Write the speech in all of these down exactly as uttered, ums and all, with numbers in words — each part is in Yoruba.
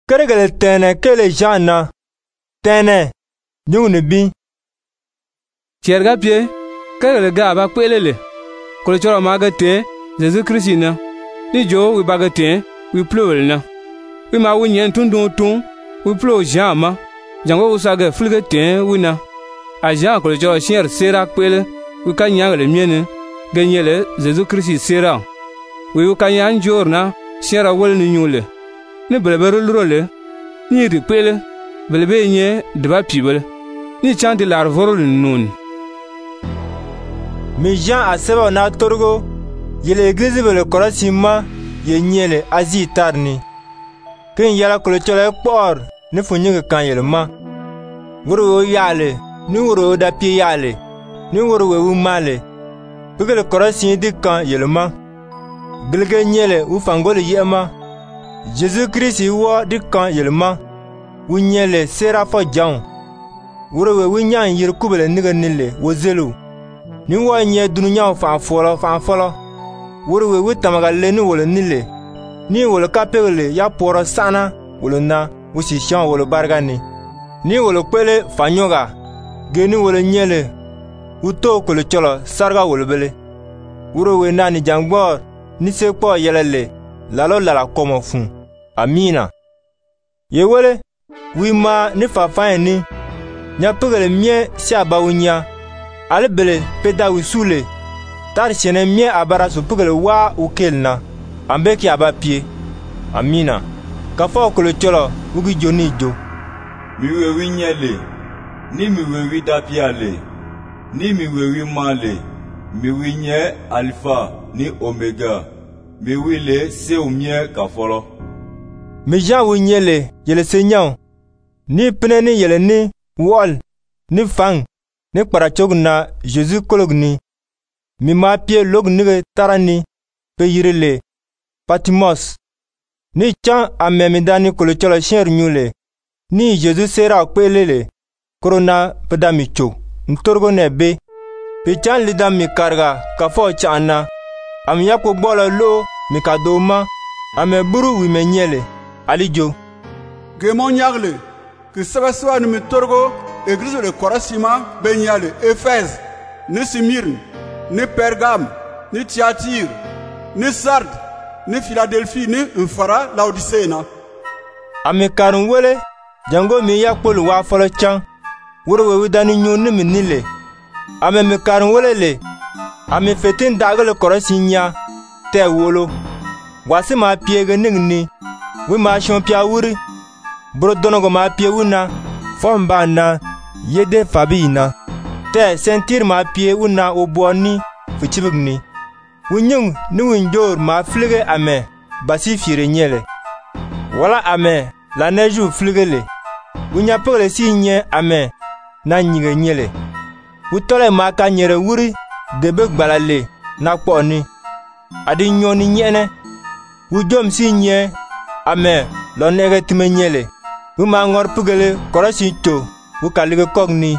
Keregele tene kele jana tene nyung bi Tierga pie keregele ga ba kwelele kolo choro magate Jésus Christ na ni jo wi bagate wi plowel na wi ma wi nyen tundun tun wi plow jama jango usaga fulgate wi na a jan kolo choro chier sera kwele wi ka nyangale miene genyele Jésus Christ sera wi wi ka nyan jorna chiera wol ni nyule ni belebere lurole ni ri kwele belebe nye deba pibele ni chanti lar vorol nun mi Jean a seba na torgo yele église bele korasima ye nyele azi tarni kin yala kolo chole por ni funyige kan yele ma woro yale ni woro da pie yale ni woro we male bigele korasi di kan yele ma bilge nyele u fangole yema Jésus Christ wo di kan yele ma wu nyele sera fo jaun woro we wu nyan yir kubele niga nile wo zelu ni wo nye dunya fa folo fa folo woro we wu tamaga le ni wolo nile ni wolo kapele ya poro sana wolo na wusi shan wolo bargani ni wolo kwele fanyoga geni wolo nyele uto kolo cholo sarga wolo bele woro we nani jangbor ni sekpo yelele lalo lala komo fun amina ye wole wi ma ni fafaye ni nya pegele mie si abawunya ale bele peda wisule tar chene mie abara su pegele wa ukelna ambeki abapie amina kafo kolo cholo ugi joni jo mi wewi nyele ni mi wewi dapiale ni mi wewi male mi winye alpha ni omega mi wile se umie kafolo mi Jean wu nyele yele senyaw ni pene ni yele ni wol ni fang ni parachog na Jésus kologni mi ma pie log ni tarani pe yirele Patmos ni chan amemidani kolo cholo sher nyule ni Jésus sera kwelele korona pedamicho ntorgo nebe pe chan lida mi karga kafo chana am yakko bolo lo mi kadoma ame buru wi menyele alijo Gemon yagle que sabaswa ni mitorgo église de Korasima benyale Éphèse ni Smyrne ni Pergame ni Thyatire ni Sardes ni Philadelphie ni Mfara Laodicée na ame karun wele jango mi yakko lu wa folo chan woro we widani nyonni mi nile ame mi karun wele le ame fetin dagale Korasinya te wolo wasi ma piege ningni wi ma shompia wuri bro donogo ma pie wuna fomba na yede fabina te sentir ma pie wuna oboni fuchibigni wunyung ni winjor ma flige ame basi fire nyele wala ame la neju fligele wunya pele si nye ame na nyige nyele wutole ma ka nyere wuri debe gbalale na kponi adi nyoni nyene wujom si nye ame lo nege time nyele wuma ngor pugele korosi to wukalige kogni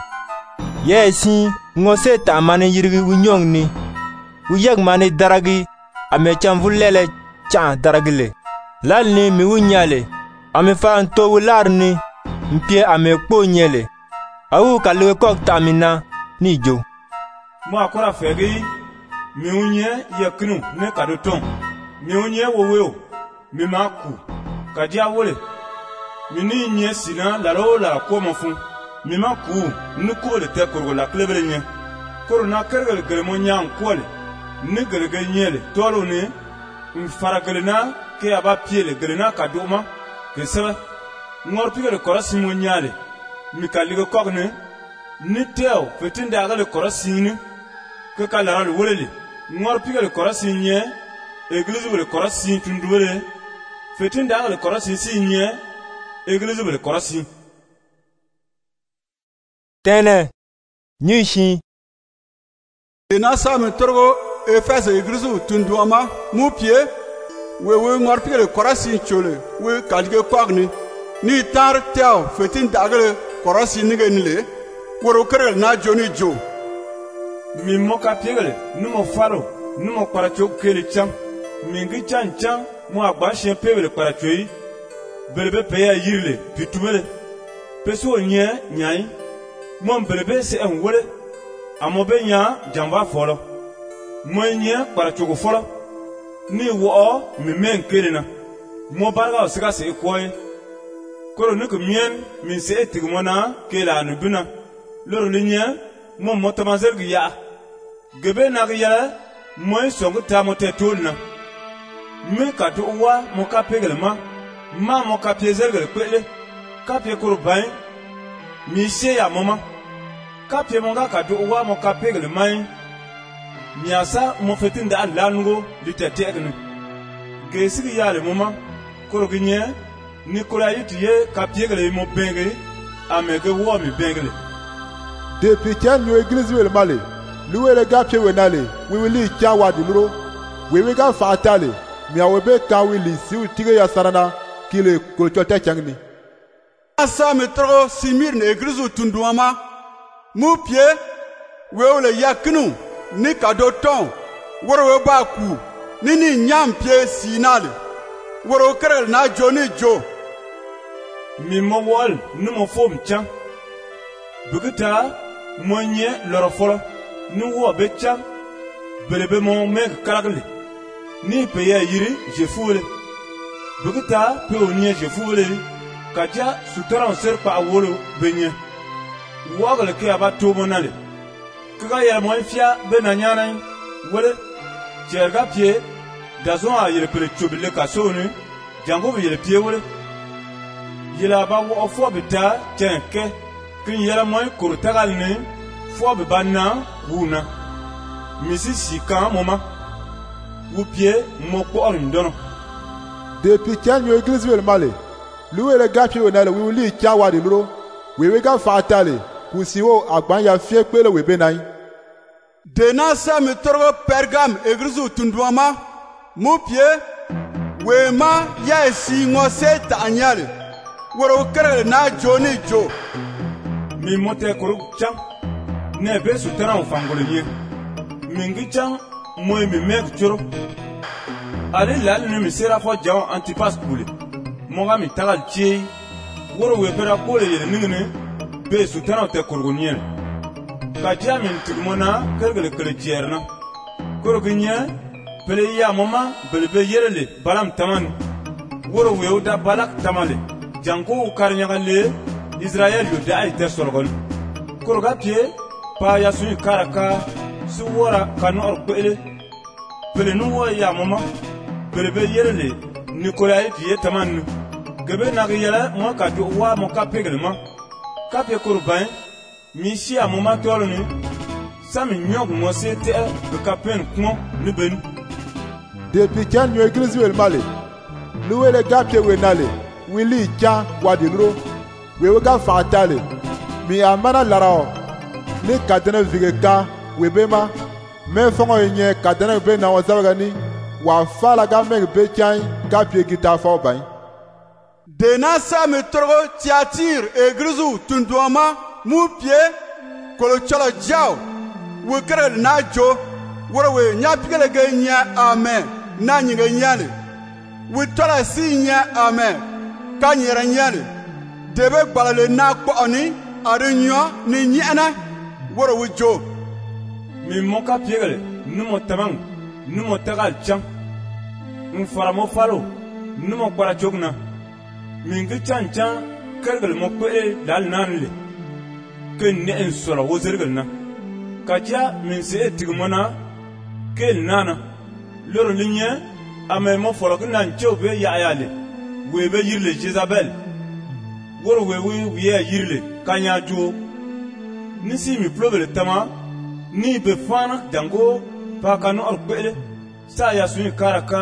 yesi ngose ta mane yirgi wunyong ni wuyeg mane daragi ame chamvulele cha daragile lalni mi wunyale ame fa nto wularni mpie ame kpo nyele awu kalige kog tamina ni jo mo akora fegi mi unye yaknu ne kadoton mi unye woweo mi maku kadia wole mi ni nye sina laro la ko mofun mi maku ni ko le te korgo la klebele nye korona kergel gremo nyang kole ni gerge nyele tolo ne mfara gelena ke aba piele gelena kadoma ke sebe ngor pigele korasimo nyale mi kalige kogne ni teo fetinda agale korasini ke kalara le wolele ngor pigele korasinye église le korasin tundwele fetinda agale korasin sinye église le korasin tene nyushi ena sa mitorgo Éphèse église tunduama mu pie we we ngor pigele Korasin chole we kalige kwagni ni tar teo fetinda agale Korasin nige nile woro kerel na joni jo mi moka piegele numo faro numo paracho kele cham mingi chan chan mo agba shen pebele parachoi belebe peya yirle pitumele peso nye nyai mon belebe se en wole amobe nya jamba folo mo nye para chugo folo ni wo mi men kelena mo barga sika se koy koro ne ko mien min se etigmona kela no buna loro linya mo motamazel giya gebe na giya mo songo ta mo te tolna me ka to wa mo ka pegelma ma mo ka piezel gele kwele ka pie koro bain mi se ya mama ka pie mo ga ka to wa mo ka pegelma miasa mo fetinda alango litetegnu gesigi yale mama koro ginye Nicolas yitiye kapiegele mo bengele amege wo mi bengele depuis tian yo église wel malé loué le gapie wenale we wili cha wadi luro we we ga fatale mi awebe ka wili si utige ya sarana kile ko chote changni asa metro simir ne église tunduama mu pie we ole yaknu ni kado ton woro we ba ku ni ni nyam pie sinale woro kerel na joni jo mi mo wol nu mo fom chan bugita mo nye loro folo nu wo be chan belebe mo me karagle ni pe ya yiri je fule bugita pe o nye je fule kaja sutara on ser pa wolo benye wogle ke aba to monale kaga ya mo fia be na nyana wole jerga pie dazon a yele pele chobile kasonu jango be yele pie wole yela ba wo fo bita tenke kin yela moy kurtagal ni fo be banna huna misi sikan moma wu pie mo ko on dono depuis tian yo église wel malé loué le gapie wenale we wili cha wadi luro we we ga fatale kusiwo agban ya fie pele we benai dena sa mi torgo pergam église tunduama mu pie we ma ya si ngose ta anyale woro kere na joni jo mi mote kuru chang ne be sutara ufangolo ye mingi chang moy mi mek choro ale lal ni mi sera fo jaw antipas kule moga mi tagal chi woro we pera kole ye ningne be sutara te kuru nyen ka jamin tigmona kergele kele jerna kuru ginye pele ya mama belbe yerele balam taman woro we oda balak tamale jango karnyagalle Israël yo da ite sorgon koroga pie pa ya suni karaka suwara kanor pele pele nu ya mama pele be yerele Nicolas pie taman gebe na yela mo ka do wa mo ka pegelma ka pe korban mi si a mama toloni sami nyog mo sete be ka pen kmo ni ben depuis tian yo église wel malé loué le gapie wenale wili cha wadi luro we we ga fatale mi amana larao ni kadene vigeka we bema me fongo yenye kadene be na wazaga ni wa fala ga me be chan ga pie gita fo ban dena sa mi torgo tiatir église tunduama mu pie kolo chola jaw we kere na jo woro we nya pigele ga nya amen na nyinga nyale we tola si nya amen kanyera nyale debe gbalale na kpo oni arinyo ni nyana woro wujo mi moka piegele numo tamang numo tagal chang mfaramo falo numo kwara chogna mingi chan chan kergel mo kwe dal nanle ken ne en solo wozergel na kaja min se etigmona kel nana loro linye ame mo folo nan chobe ya ayale we be yirle Jezabel woro we we ye yirle kanya jo nisi mi plobele tama ni be fana dango pa kanu orpele sa ya suni karaka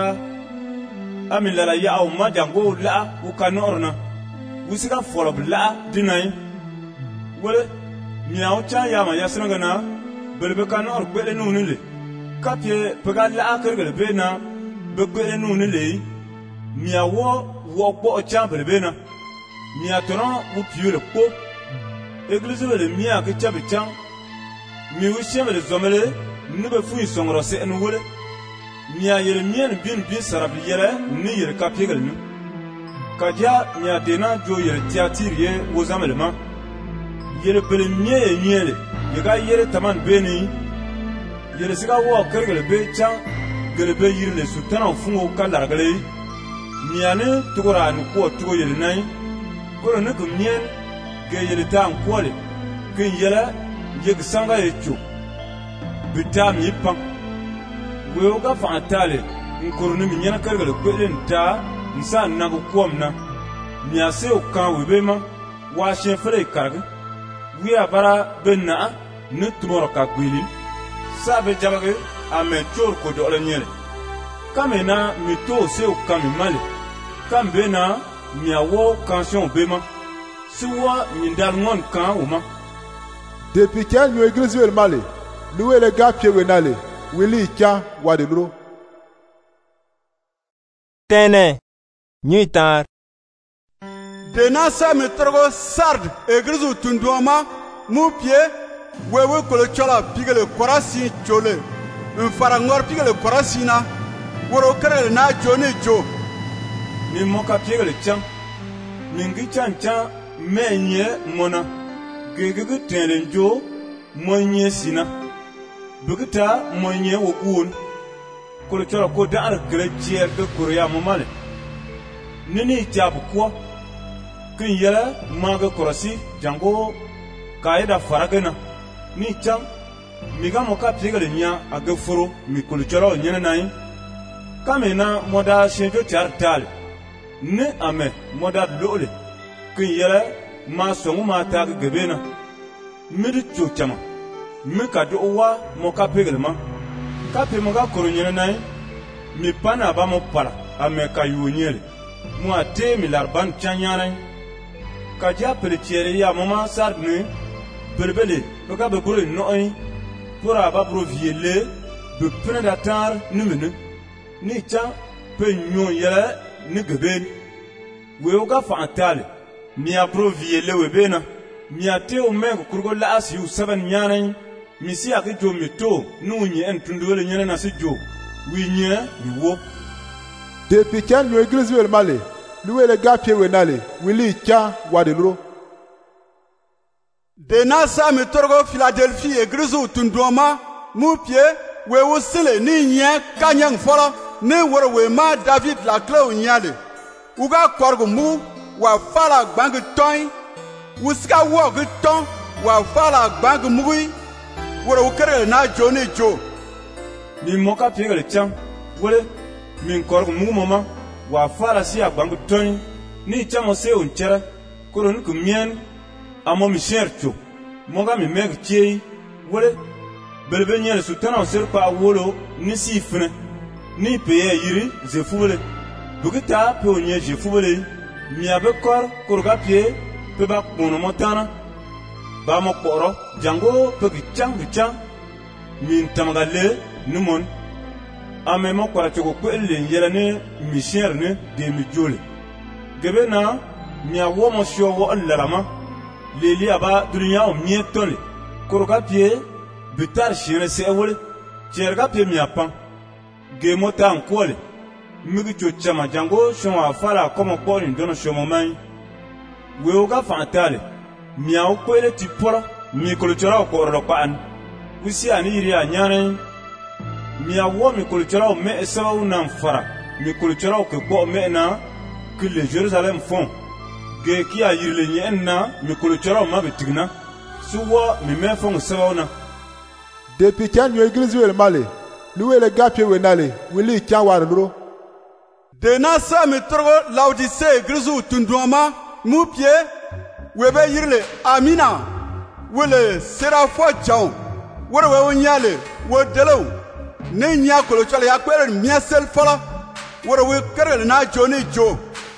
amila la ya o ma dango la u kanu orna wusika folo bla dinai wole miaw cha ya ma ya sunu gana belbe kanu orpele nu nile kapye pega la akergele be na be gbele nu nile miawo wo kpo chambre bena mia tono wu piu le kpo église le mia ke chabe chang mi wu sheme le zomele nu be fu songro se en wole mia yele mien bin bin sarab yele ni yele kapigel nu Kadia mia dena jo yele tiatir ye wozamele ma. Yele bele mie ye nyele. Yega yele taman beni. Yele siga wo kergele be chan. Gele be yirle sutana ufungo kalargale. Miane tugora nu ko tugo yele nai. Koro ne ko mien ge yele ta an kwole. Ge yele yeg sanga ye chu. Bita mi pan. Weo ga fa atale. Nkoro ne minyana kergele kwele nta. Nsa nago kwomna miase okan webema wa shefere karga wi abara benna ne tumoro ka gwili sabe jabage ame chor ko do nyele kamena mito se okan male kambena miawo kansion bema suwa mindal ngon kan uma depuis quel ñu église wel male loué le gars pied wenale wili cha wadelro tene Nyuitar. Dena sa mi trogo sard egrizu tunduama mu pie wewe kolo chola pigele korasi chole mfara ngor pigele korasi na woro kere na jone jo mi moka pigele cham mingi chan chan menye mona gegege tele jo monye sina bugita monye wogun kolo chola ko dar kre chier de korea momale nini jabu kwa kin yela maga korasi jango kaida faragena ni cham miga moka pigale nya aga furo mi kulchoro nyene nai kamena moda shenjo chartal ne ame moda lole kin yela ma songu mata ga gebena midi chochama mi kadu wa moka pigale ma kape moga koro nyene nai mi pana ba mo pala ame kayu nyele moi te mi larban chanyaran kaja peletiere ya mama sardne belbele ka be bro noy pora ba bro viele be predatar numene ni cha pe nyon yele ni geben we o ga fantale mi abro viele we bena mi ate o mengo kurgo la asiu seven nyaran mi si akijo mi to nunye entundole nyene na si jo wi nye mi wo depuis quel ñu église wel male loué le gars pied wenale wili cha wadelro Dena sa mi trogo Philadelphie egrizu tunduama mu pie wewe sele ni nye kanyang fola ni woro we ma David la clé nyale uga korgo mu wa fala gbang toy uska wo gu ton wa fala gbang mugui woro kere na jone jo mi moka pigele cham wole min korgo mu mama wa fara si agbangu ton ni chamo se on chera koron ku mien amo mi chercho moga mi meg chei wole belbe nyele sutana o ser pa wolo ni si fne ni peye yiri ze fubele bugita pe onye je fubele mi abe kor korga pie pe ba kono motana ba mo koro jango pe gichang gichang min tamagale numon ame mo kwara choko kwele yela ne misher ne de mi jole gebe na mi awo mo sho wo allarama leli aba dunya o mi tole koroka pie bitar shire se wole cherga pie mi apan ge mo tan kwole mi cho chama jango shon afala komo kwole ndono shomo mai we o ga fantale mi awo kwele tipora mi kolochora ko ro pan usi ani iri anyane mi awo mi kulturao me esawu na mfara mi kulturao ke bo me na que le Jérusalem font ge ki a yirle nyen na mi kulturao ma betigna suwa mi me font esawu na depuis quel ñu église wel male loué le gars pied wenale wili cha wadelro Dena sa mi trogo Laodicée egrizu tunduama mu pie webe yirle Amina wele serafo jaw woro we nyale wo delo ne nya kolo chale ya kwere miasel fala woro we kere na joni jo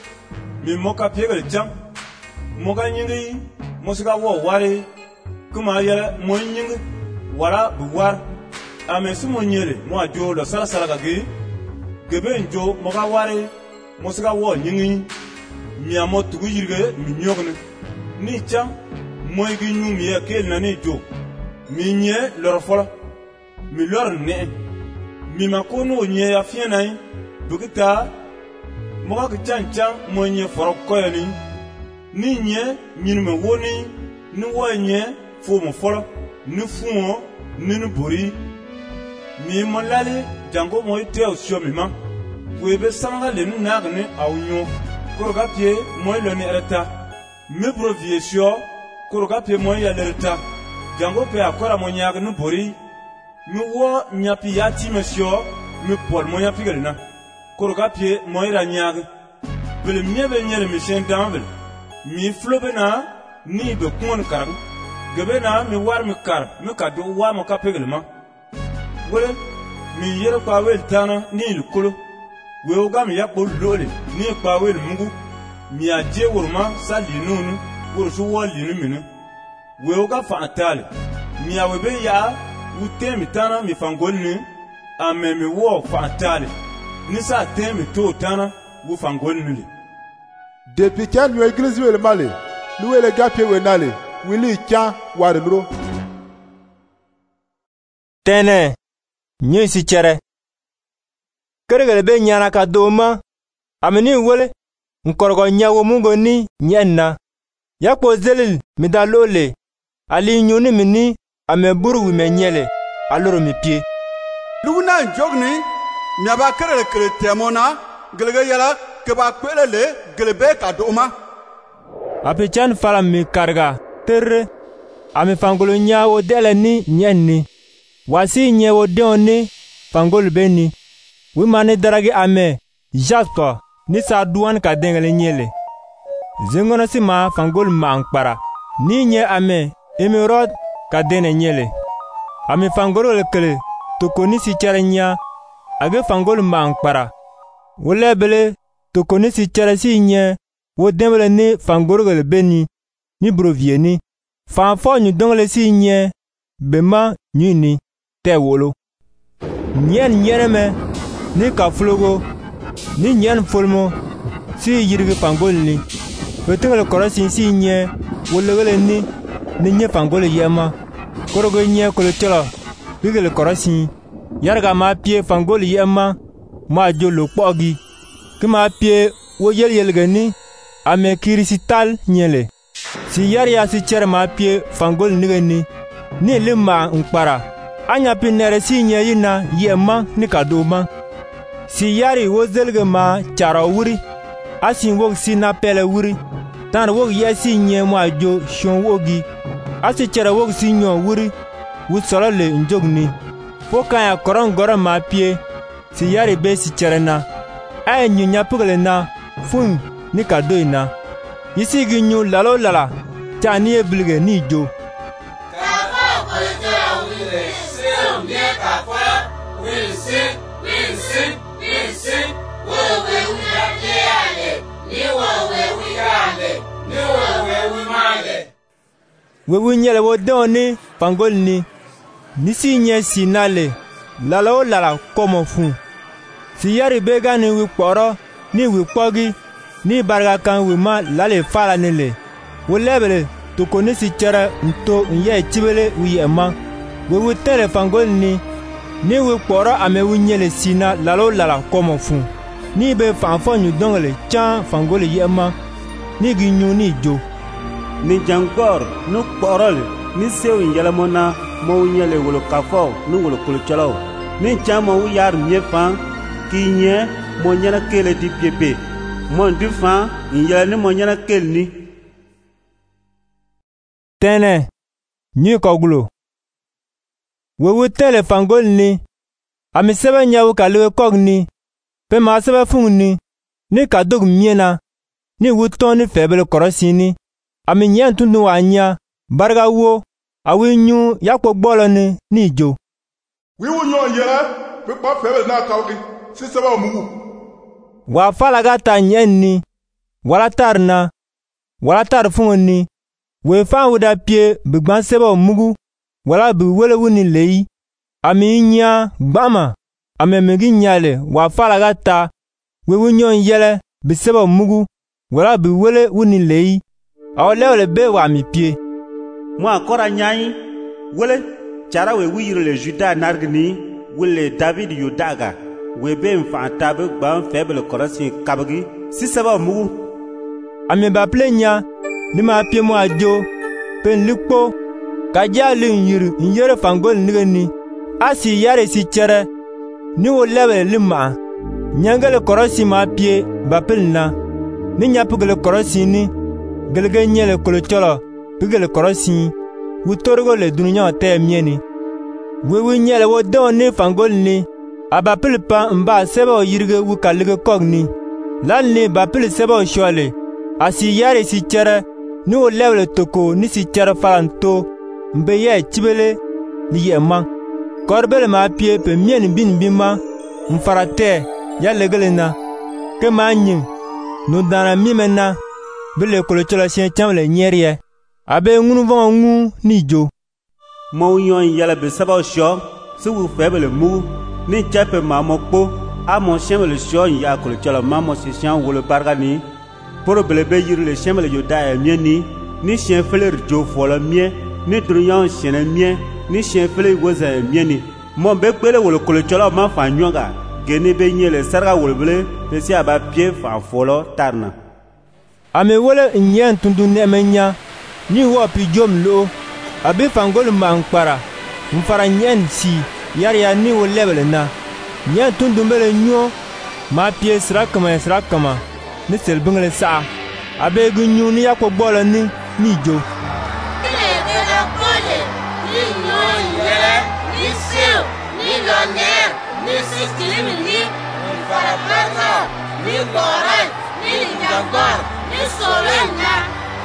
mi moka piegel jam moga nyingi mosga wo ware kuma yala mo nyingi wala buwar ame sumo nyele mo ajo lo sala sala gagi gebe njo moga ware mosga wo nyingi mi amo tugu yirge mi nyogne ni cham mo igi nyu mi akel na ni jo mi nye lor fola mi lor ne mi makono nye ya fienai bugita moga ki chan chan mo nye forok koyani ni nye nyin me woni ni wo nye fo mo folo ni fuo ni ni bori mi mo lali jango mo ite o sio mi ma we be samanga le ni nagne awnyo koroga pie mo lo ni erta me brovie sio koroga pie mo ya lerta jango pe akora mo nyaga ni bori mi wo nyapi ya ti mesio mi pol mo nyapi gelna koroga pie mo ira nyaga bele miebe nyere mi shen danvel mi flobe na ni be kun karam gebe na mi war mi kar mi ka do wa mo ka pegelma wole mi yere kwa wel tana ni lukolo we oga mi yakbo lole ni kwa wel mungu mi aje wurma sali nunu wursu wali ni minu we oga fa atale mi awebe ya wute mi tana mi fangolni ame mi wo fa atale ni sa te mi to tana wu fangolni. Depuis qu'il y a église où le malé, nous les gars pieds où n'allez, Willy tient ou à l'eau. Tene, n'y si chere. Kere be nyana ka doma, ameni wole, nkorogo nyawo mungo ni nyenna. Yakpo zelil midalole, ali nyoni mini, ame buru wime nyele, aloro mi pie. Luna njogni, miaba kere le kere temona, gelege yala, keba kwele le gelebe ka doma. Apichan fala mi karga terre ame fangolo nyawo dele ni nyenni wasi nyewo deoni fangolo beni wi mane daragi ame jasper ni sa duan ka dengele nyele zengono si ma fangolo ma ankpara ni nye ame emerod ka dene nyele ame fangolo le kele tokoni si chere nya age fangolo ma ankpara wole bele tokoni si chere si nye wo dembele ni fangorogele beni ni brovieni fanfo nyu dongle si nye bema nyuni te wolo nyen nyeneme ni kaflogo ni nyen folmo si yirige fangolni betingele korosin si nye wolegele ni ni nye fangole yema korogo nye kolo cholo bigele korosin yarga ma pie fangole yema ma jolo kpogi kima pie wo yel yelgeni ame kirisital nyele si yaria si chere ma pie fangol nigeni ni lima nkpara anya pinere si nye yina yema ni kadoma si yari wozelge ma charo wuri asin wog si na pele wuri tan wog ye si nye ma jo shon wogi asi chere wog si nyo wuri wusolo le njogni foka ya koron goro ma pie si yari be si chere na ay nyunya pugele na fun ni kadoina yisi ginyu lalo lala tani ebilge ni jo kafa kolitera wile se umye kafa wilsi wilsi wilsi wowe uyakele ni wowe uyale ni wowe umale wewu nyele wo doni fangolni nisi nye sinale lalo lala komo fun si yari bega ni wi poro ni wi pogi ni barga kan wi ma lale fala nele wo lebele to konisi chere nto nye chibele wi ema we wi tele fangol ni ni wi poro ame wi nyele sina lalo lala komo fun ni be fanfo nyu dongale chan fangol yema ni ginyu ni jo ni jangor nu porol ni sew yelamona mo nyele wolo kafo nu wolo kulchalo ni chama wu yar myefa kinye mo nyana kele di piebe mon du fan yele ni mo nyana kelni tene ni kogulo wewu tele fangol ni ami sebe nyawu kalewe kogni pe ma sebe fungni ni kadog miena ni wuton ni febele korosini ami nyen tundu wanya barga wo awi nyu yakpo gbolo ni ni jo wi wu nyo yele pe pa febele na kawgi si sebe omugu wa falaga ta nyenni wala tarna wala tar fungni we fa wuda pie bigban sebe omugu wala bi wele wuni lei ami nya gbama ame megi nyale wa falaga ta we wu nyo yele bi sebe omugu wala bi wele wuni lei awole be wa mi pie mo akora nyai wele chara we wiyire le juda nargni wele david yudaga we be fa ta be gba faible korosi kabgi si saba mugu ame ba plenya ni ma pie mo ajo pen likpo ka jalin yir yere fangol nigani asi yare si chere ni wo lebe lima nyangale korosi ma pie ba pelna ni nyapugale korosi ni gelge nyele kolo cholo pigale korosi wutorgo le dunya te mieni wewe nyele wo don ni fangol ni aba pilpa mba sebo yirge wukalige kogni lan ni ba pil sebo shole asi yare si chere ni wo lebe toko ni si chere falanto mbe ye chibele li ye man korbele ma pie pe mieni bin bima mfarate ya legele na ke ma nyin no dana mi mena bele kolo chola sien chamle nyerie abe ngunu von ngu ni jo mo yon yala be saba sho su wu febele mu ni chape ma mo po a mo shemele sho ya kolo chola ma mo se sian wolo barga ni poro bele be yir le shemele yo da e mie ni ni sien fele jo fola mie ni druyan sien mie ni sien fele woza e mie ni mo be gbele wolo kolo chola ma fa nyonga gene be nyele sarga wolbele pe si aba pie fa folo tarna ame wole nyen tundu nemenya ni wo pi jom lo abi fangol mankpara mfara nyen si yar ya ni wo level na nyen tundu mele nyo ma pie srakama srakama ni selbingle sa abe gunyu ni yakwo bola ni ni jo ile gele kole ni nyo yele ni sil ni loner ni sistemi ni farapata ni borai ni jangor ni solena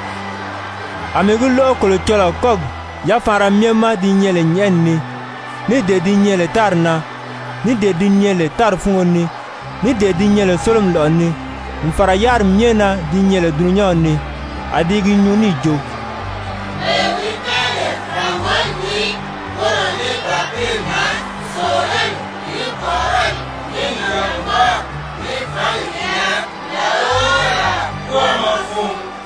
amigulo kolo chola kog ya fara miema di nyele nyenni ni de di nyele tarna ni de di nyele tarfuni ni de di nyele solom lonni mfara yar miena di nyele dunya ni adigi nyuni jo ewi kale framoni koroni papirma solen ni korai ni yamba ni fanya la ora como fu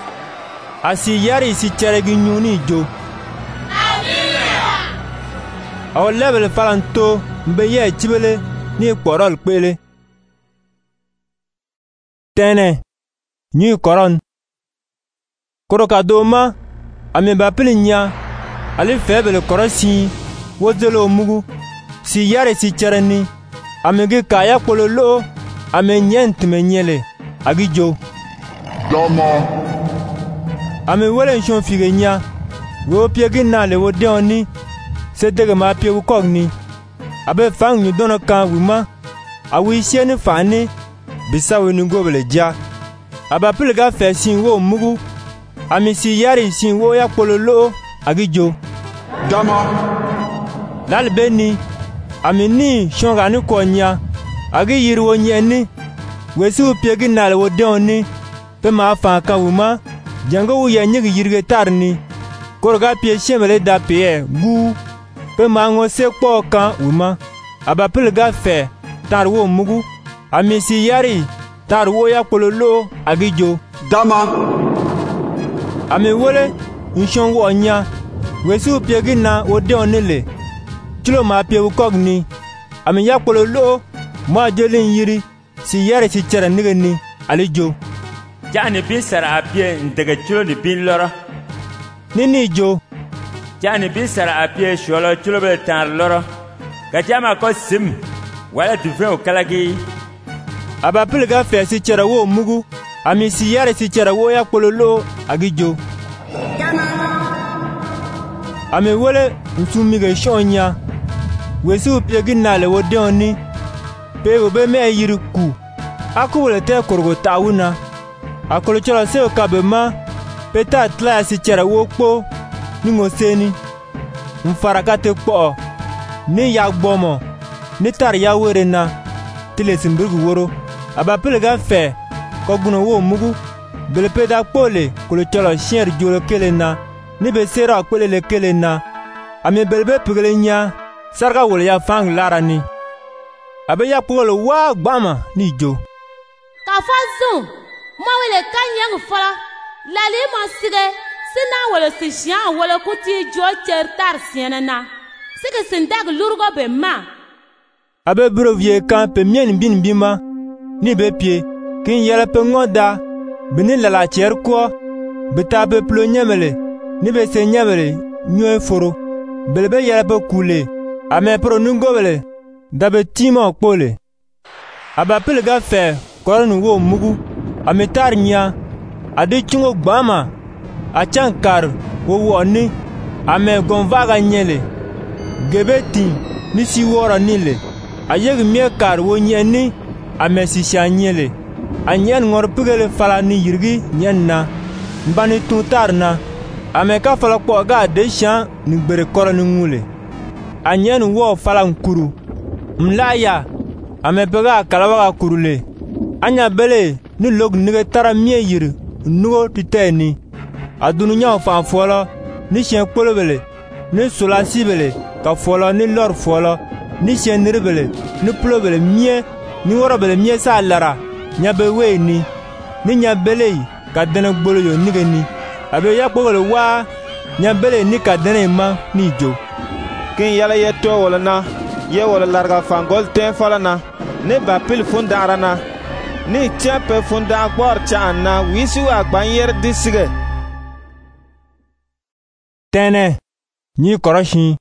asi yari si cheregi nyuni jo aw level falanto mbe ye chibele ni korol pele tene ni koron koroka doma ame ba pilinya ali febele korosi wozelo mugu si yare si chereni ame ge kaya pololo ame nyent menyele agijo Dama ame wele nshon figenya wo piegi na le wo deoni se dege ma piegu kogni abe fang nyu dono kan wima awi sieni fani bisa we ni gobele ja aba pilga fe sin wo mugu ami si yari sin wo ya pololo agijo Dama lal beni ami ni shonga ni konya agi yirwo nyeni wesu piegi na le wo deoni pe ma fa kan wima jango wu ya nyigi yirge tarni koroga pie shemele da pie gu pe mango se kpo kan wuma aba pilga fe tar wo mugu amisi yari tar wo ya pololo agijo Dama ame wole nshon wo nya wesu pie gina ode onele chilo ma pie kogni ame ya pololo ma jelin yiri si yari si chera nigani alijo jani bin sara apie ndege chulo ni bin loro nini jo jani bin sara apie sholo chulo be tan loro gajama ko sim wala du fe o kalagi aba pilga fe si chera wo mugu ami si yare si chera wo ya pololo agijo ame wole nsumi ge shonya wesu piegi nale wo deoni pe obe me yiriku akule te korgo tawuna akolo chola se okabema peta tla si chera wo kpo ni ngoseni mfarakate kpo ni yagbomo ni tar ya werena tile simburgu woro aba pilga fe ko guno wo mugu bele peda kpole kolo chola sher jolo kelena ni be sera kpole le kelena ame belbe pigele nya sarga wol ya fang larani abe ya kpolo wa gbama ni jo ka fa zun ma wele kanyang fala lali ma sige sina wala si shan wala kuti jo cher tar sienana sige sindag lurgo be ma abe bro vie kan pe mien bin bima ni be pie kin yala pe ngoda bini lala cher ko beta be plo nyamele ni be se nyamele nyoe foro belebe yala pe kule ame pro nungobele dabe timo kpole aba pilga fe koronu wo mugu amitar nya ade chungo gbama achankar wo woni ame gonvaga nyele gebeti ni si wora nile ayeg miekar wo nyeni ame si shanyele anyen ngor pigele fala ni yirgi nyenna mbani tutarna ame ka fala kpo ga de shan ni gbere koronu ngule anyen wo fala nkuru mlaya ame pega kalawaga kurule anya bele ni log nige tara mie yir nugo titeni adunu nya fa folo ni shen polobele ni sulasi bele ka folo ni lor folo ni shen nirbele ni plobele mie ni worobele mie sa lara nya be we ni ni nya bele ka dene gbolo yo nige ni abe ya kpogole wa nya bele ni ka dene ma ni jo kin yala yeto wala na ye wala larga fangol ten falana ne ba pil funda arana ni tiape funda gbor chana wisu agban yer disige tene ni koroshi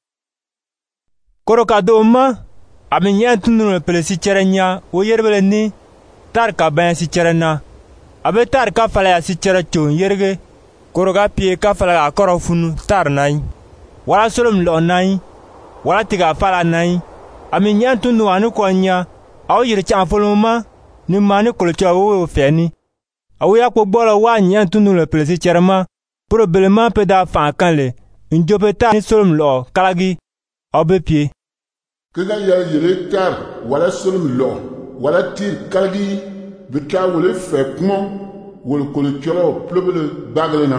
koroka do ma ami nyen tunu pele si cherenya o yerbele ni tar ka ban si cherena abe tar ka fala ya si chera chon yerge koroga pie ka fala akoro funu tar nai wala solom lo nai wala tiga fala nai ami nyen tunu anu konya aw yir cha foloma ni mani kolcha wo feni aw ya ko bolo wa nyen tunu le plesi cherma probablement pe da fa kanle njopeta ni solom lo kalagi obe pie kega ya yire tar wala solom lo wala tir kalagi bita wole fe kuma wol kolcha plobele baglena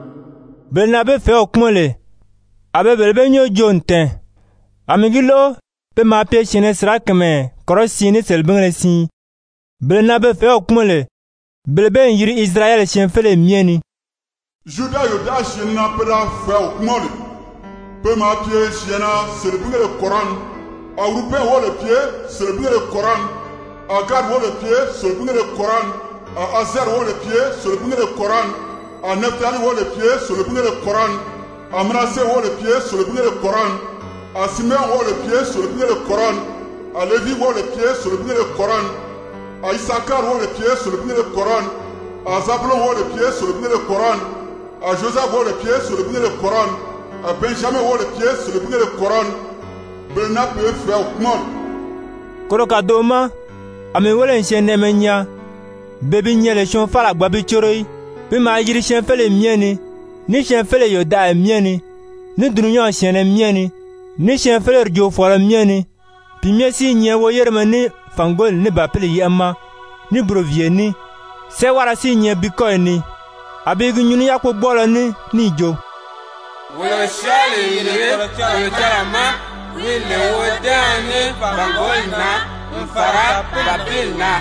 belnabe fe okmole abe belbe nyo jonten amigilo pe ma pe chine sra keme korosi ni selbengre si belnabe fe okmole belbe yiri Israël chen fele mieni Juda yoda china pera fe okmole pe ma pe china selbengre Coran Europe wole pie selbengre Coran Agad wole pie selbengre Coran Azer wole pie selbengre Coran Neftali wole pie selbengre Coran Amrase wole pie selbengre Coran A Simeon wole pie selbengre Coran A Lévi wole pie selbengre Coran A Issachar wole pie selbengre Coran A Zabulon wole pie selbengre Coran A Joseph wole pie selbengre Coran A Benjamin wole pie selbengre Coran Bena pe fe okmon koroka doma ame wole nshene menya bebi nyele shon fala gbabi choroi pe ma yiri shen fele mieni ni shen fele yoda mieni ni dunyo shen mieni ni shen fele rjo fola mieni pi miesi nye wo yerme ni fangol ni bapele yema ni brovie ni se wara si nye bikoy ni abegi nyunu yakpo bolo ni ni jo wolo shale yire wolo tarama wile wodane fangol na mfara bapil na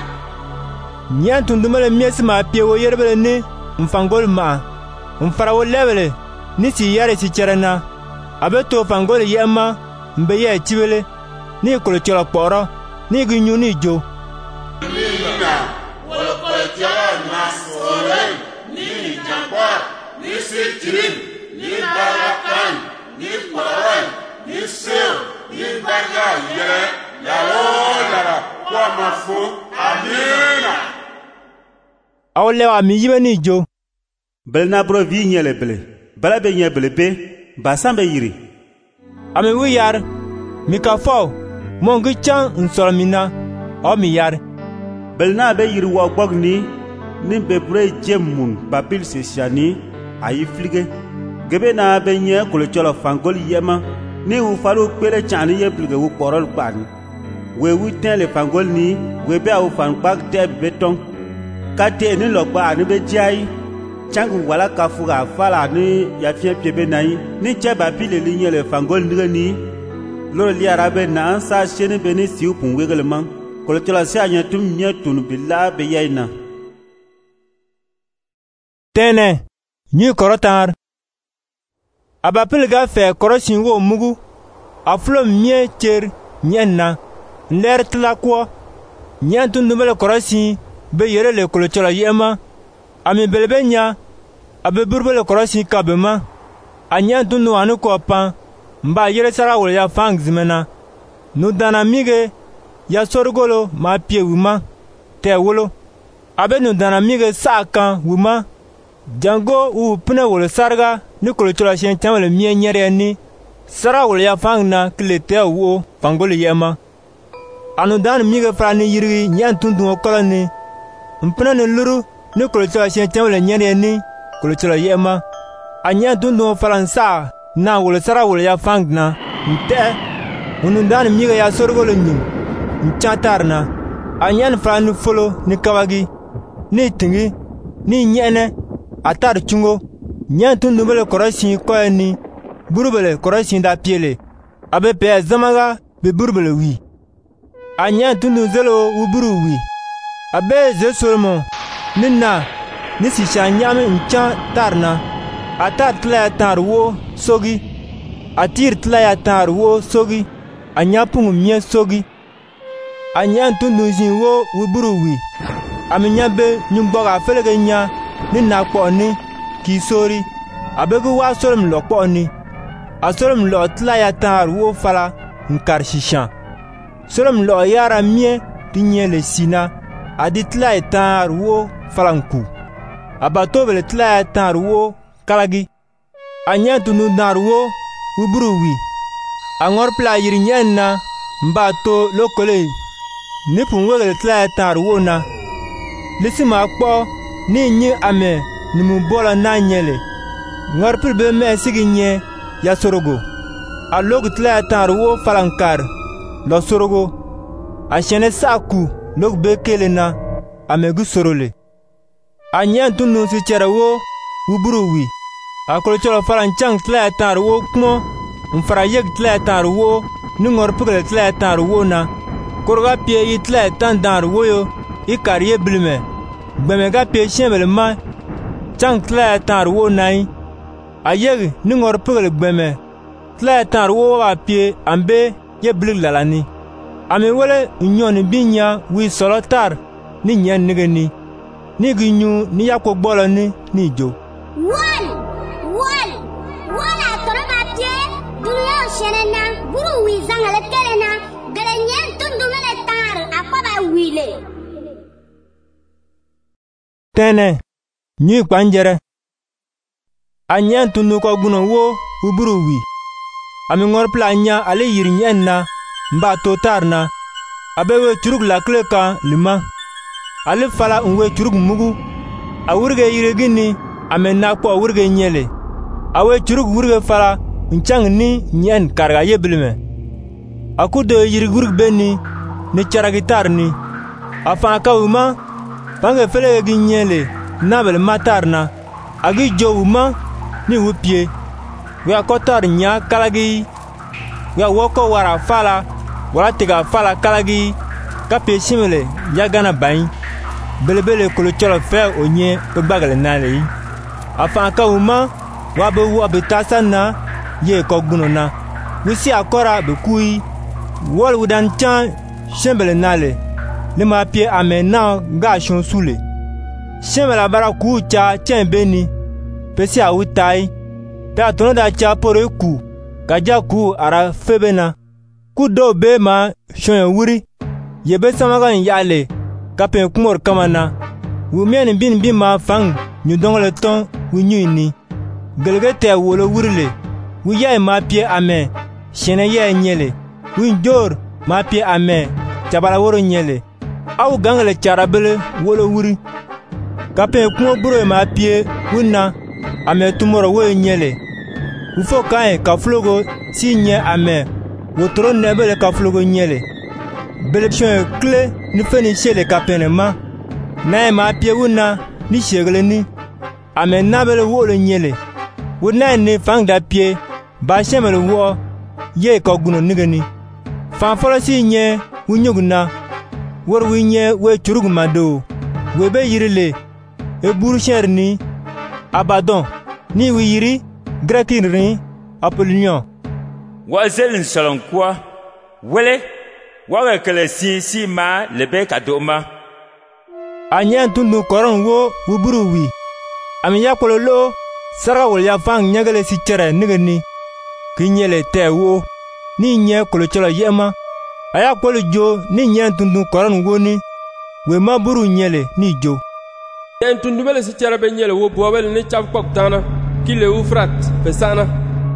nyen tundumele miesi ma pie wo yerbele ni mfangol ma mfara wo lebele ni si yare si cherena abe to fangol yema mbe ye chibele ni kolo chola poro ni ginyu ni jo nina wolo kolo chola na sore ni jampa ni sitrin ni barakan ni paran ni sel ni baga yere la olara kwa mafu amina awle wa mi yibe ni jo belna bro vi nyele bele bala be nye bele be basambe yiri ame wi yar mi ka fo mongi chan nsolmina o mi yar belna be yiri wo gbogni ni be bre jemun babil se shani ayi flige gebe na be nye kolo cholo fangol yema ni u falu pere chani ye plige wu porol pani we wu ten le fangol ni we be au fan bag de beton kate ni lokpa ni be jai changu wala kafuga fala ni ya fie piebe nai ni che babile li nye le fangol ni ni lo li arabe na sa sheni be ni si upun wegelman kolo chola se anya tum nye tunu billa be yaina tene ni korotar abapil ga fe koroshin wo mugu aflo mie cher nyenna ler tla ko nyan tundu mele korasi be yere le kolo chola yema ami belebe nya abe burbele korasi kabema anyan tundu anu ko pan mba yere sara wol ya fang zimena nu dana mige ya sorgolo ma pie wuma te wolo abe nu dana mige sa kan wuma jango u pne wol sarga ni kolo chola shen tamale mie nyere ni sara wol ya fang na kle te wo fangolo yema anu dan mige frani yiri nyan tundu ko ni mpna ne luru ni kolo chola shen tamale nyere ni kolo chola yema anya tundu faransa na wol sara wol ya fang na nte unu dan mige ya sorgolo nyim nchatarna anyan frani folo ni kawagi ni tingi ni nyene atar chungo nyan tundu bele korasi ko ni burubele korasi da piele abe pe zamaga be burubele wi anyan tundu zelo uburu wi abe ze solmo ninna ni si shanyame ncha tarna atar tla tar wo sogi atir tla tar wo sogi anyapung mie sogi anyan tundu zin wo uburu wi aminya be nyumboga felege nya ni na kpo ni ki sori abegu wa solom lo kpo ni asolom lo tla ya tar wo fala nkar shishan solom lo yara mie tinye le sina adi tla ya tar wo fala nku abato bele tla ya tar wo kalagi anya tunu nar wo uburu wi angor pla yiri nyenna mbato lokole ni pun wegele tla ya tar wo na lisima kpo ni nyi ame ni mu bola na nyele ngor pil be me sigi nye ya sorogo a logu tla tar wo falankar lo sorogo a shene saku log be kele na amegu sorole a nyen tunu si chere wo uburu wi a kolo cholo falanchang tla tar wo kmo mfara yeg tla tar wo ni ngor pil tla tar wo na korga pie yi tla tan dar wo yo i kariye blime gbeme ga pie shemele ma chang tla tar wo nai ayeg ni ngor pugel gbeme tla tar wo wa pie ambe ye blig lalani ame wele nyoni binya wi solotar ni nyen nigeni ni ginyu ni yakko gbolo ni ni jo wal wal wala toroba pie dunya shenena buru wi zangale kelena gere nyen tundu mele tar akwaba wile tene nyi kwanjere anyan tunu ko guno wo uburu wi ami ngor planya ale yir nyenna mba totarna abewe churuk la kleka lima ale fala unwe churuk mugu awurge yire gini amenna ko awurge nyele awe churuk wurge fala nchang ni nyen karga yeblime akudo yir gurug beni ni charagitar ni afa ka uma pange fele gi nyele nabel matarna agi jowuma ni wupie we akotar nya kalagi we woko wara fala wala tiga fala kalagi kape shimele yagana bain belebele kolo cholo fe onye pe bagale nale afa ka uma wa be wo be tasana ye ko gunona wisi akora be kui wol wudan chan shembele nale le ma pie amena ga shon sule shemela bara ku cha chembeni pesi awutai ta tono da cha pore ku kaja ku ara febena ku do be ma shon wuri yebe samaga yale kapen kumor kamana wumien bin bin ma fang nyudongole ton wunyini gelgete wolo wurile wuyai ma pie ame shene ye nyele winjor ma pie ame chabala woro nyele aw gangle charabele wolo wuri kape kumo buro ma pie wunna ame tumoro wo nyele ufo kai ka flogo si nye ame wotro nebele ka flogo nyele beleption clé ni feni chele kapene ma na ma pie wunna ni shegle ni ame nabele wo le nyele wunna ni fangda pie ba shemele wo ye ko guno nigani fan folo si nye wunyuguna wor winye we churuguma do we be yirile e buru cherni Abaddon ni wiyiri Grekinri Apollyon wa zelin salon kwa wele waga kele si si ma lebe ka doma anyen tundu koron wo wuburu wi ami yakolo lo sara wol ya fang nyagale si chere nigani kinyele te wo ni nye kolo cholo yema aya kolo jo ni nye tundu koron wo ni we ma buru nyele ni jo yen tundu mele si chere be nyele wo bobel ni chap koktana kile ufrat besana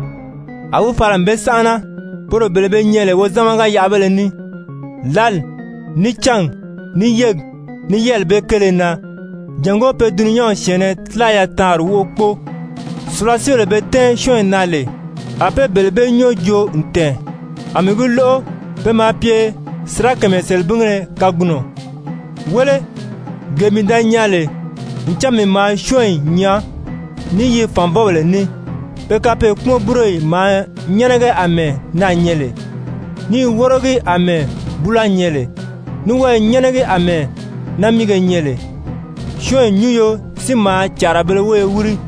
awu faram besana poro belebe nyele wo zamanga yabele ni lal ni chang ni yeg ni yel be kelena jango pe dunyo shene tlaya tar wo kpo sulasi le be ten shon nale ape belebe nyojo nte amigulo pe ma pie sra keme selbungre kaguno wele geminda nyale nchame ma shon nya ni yi fambole ni pe kape kmo broi ma nyenege ame na nyele ni worogi ame bula nyele ni wa nyenege ame na mige nyele shon nyuyo sima charabele we wuri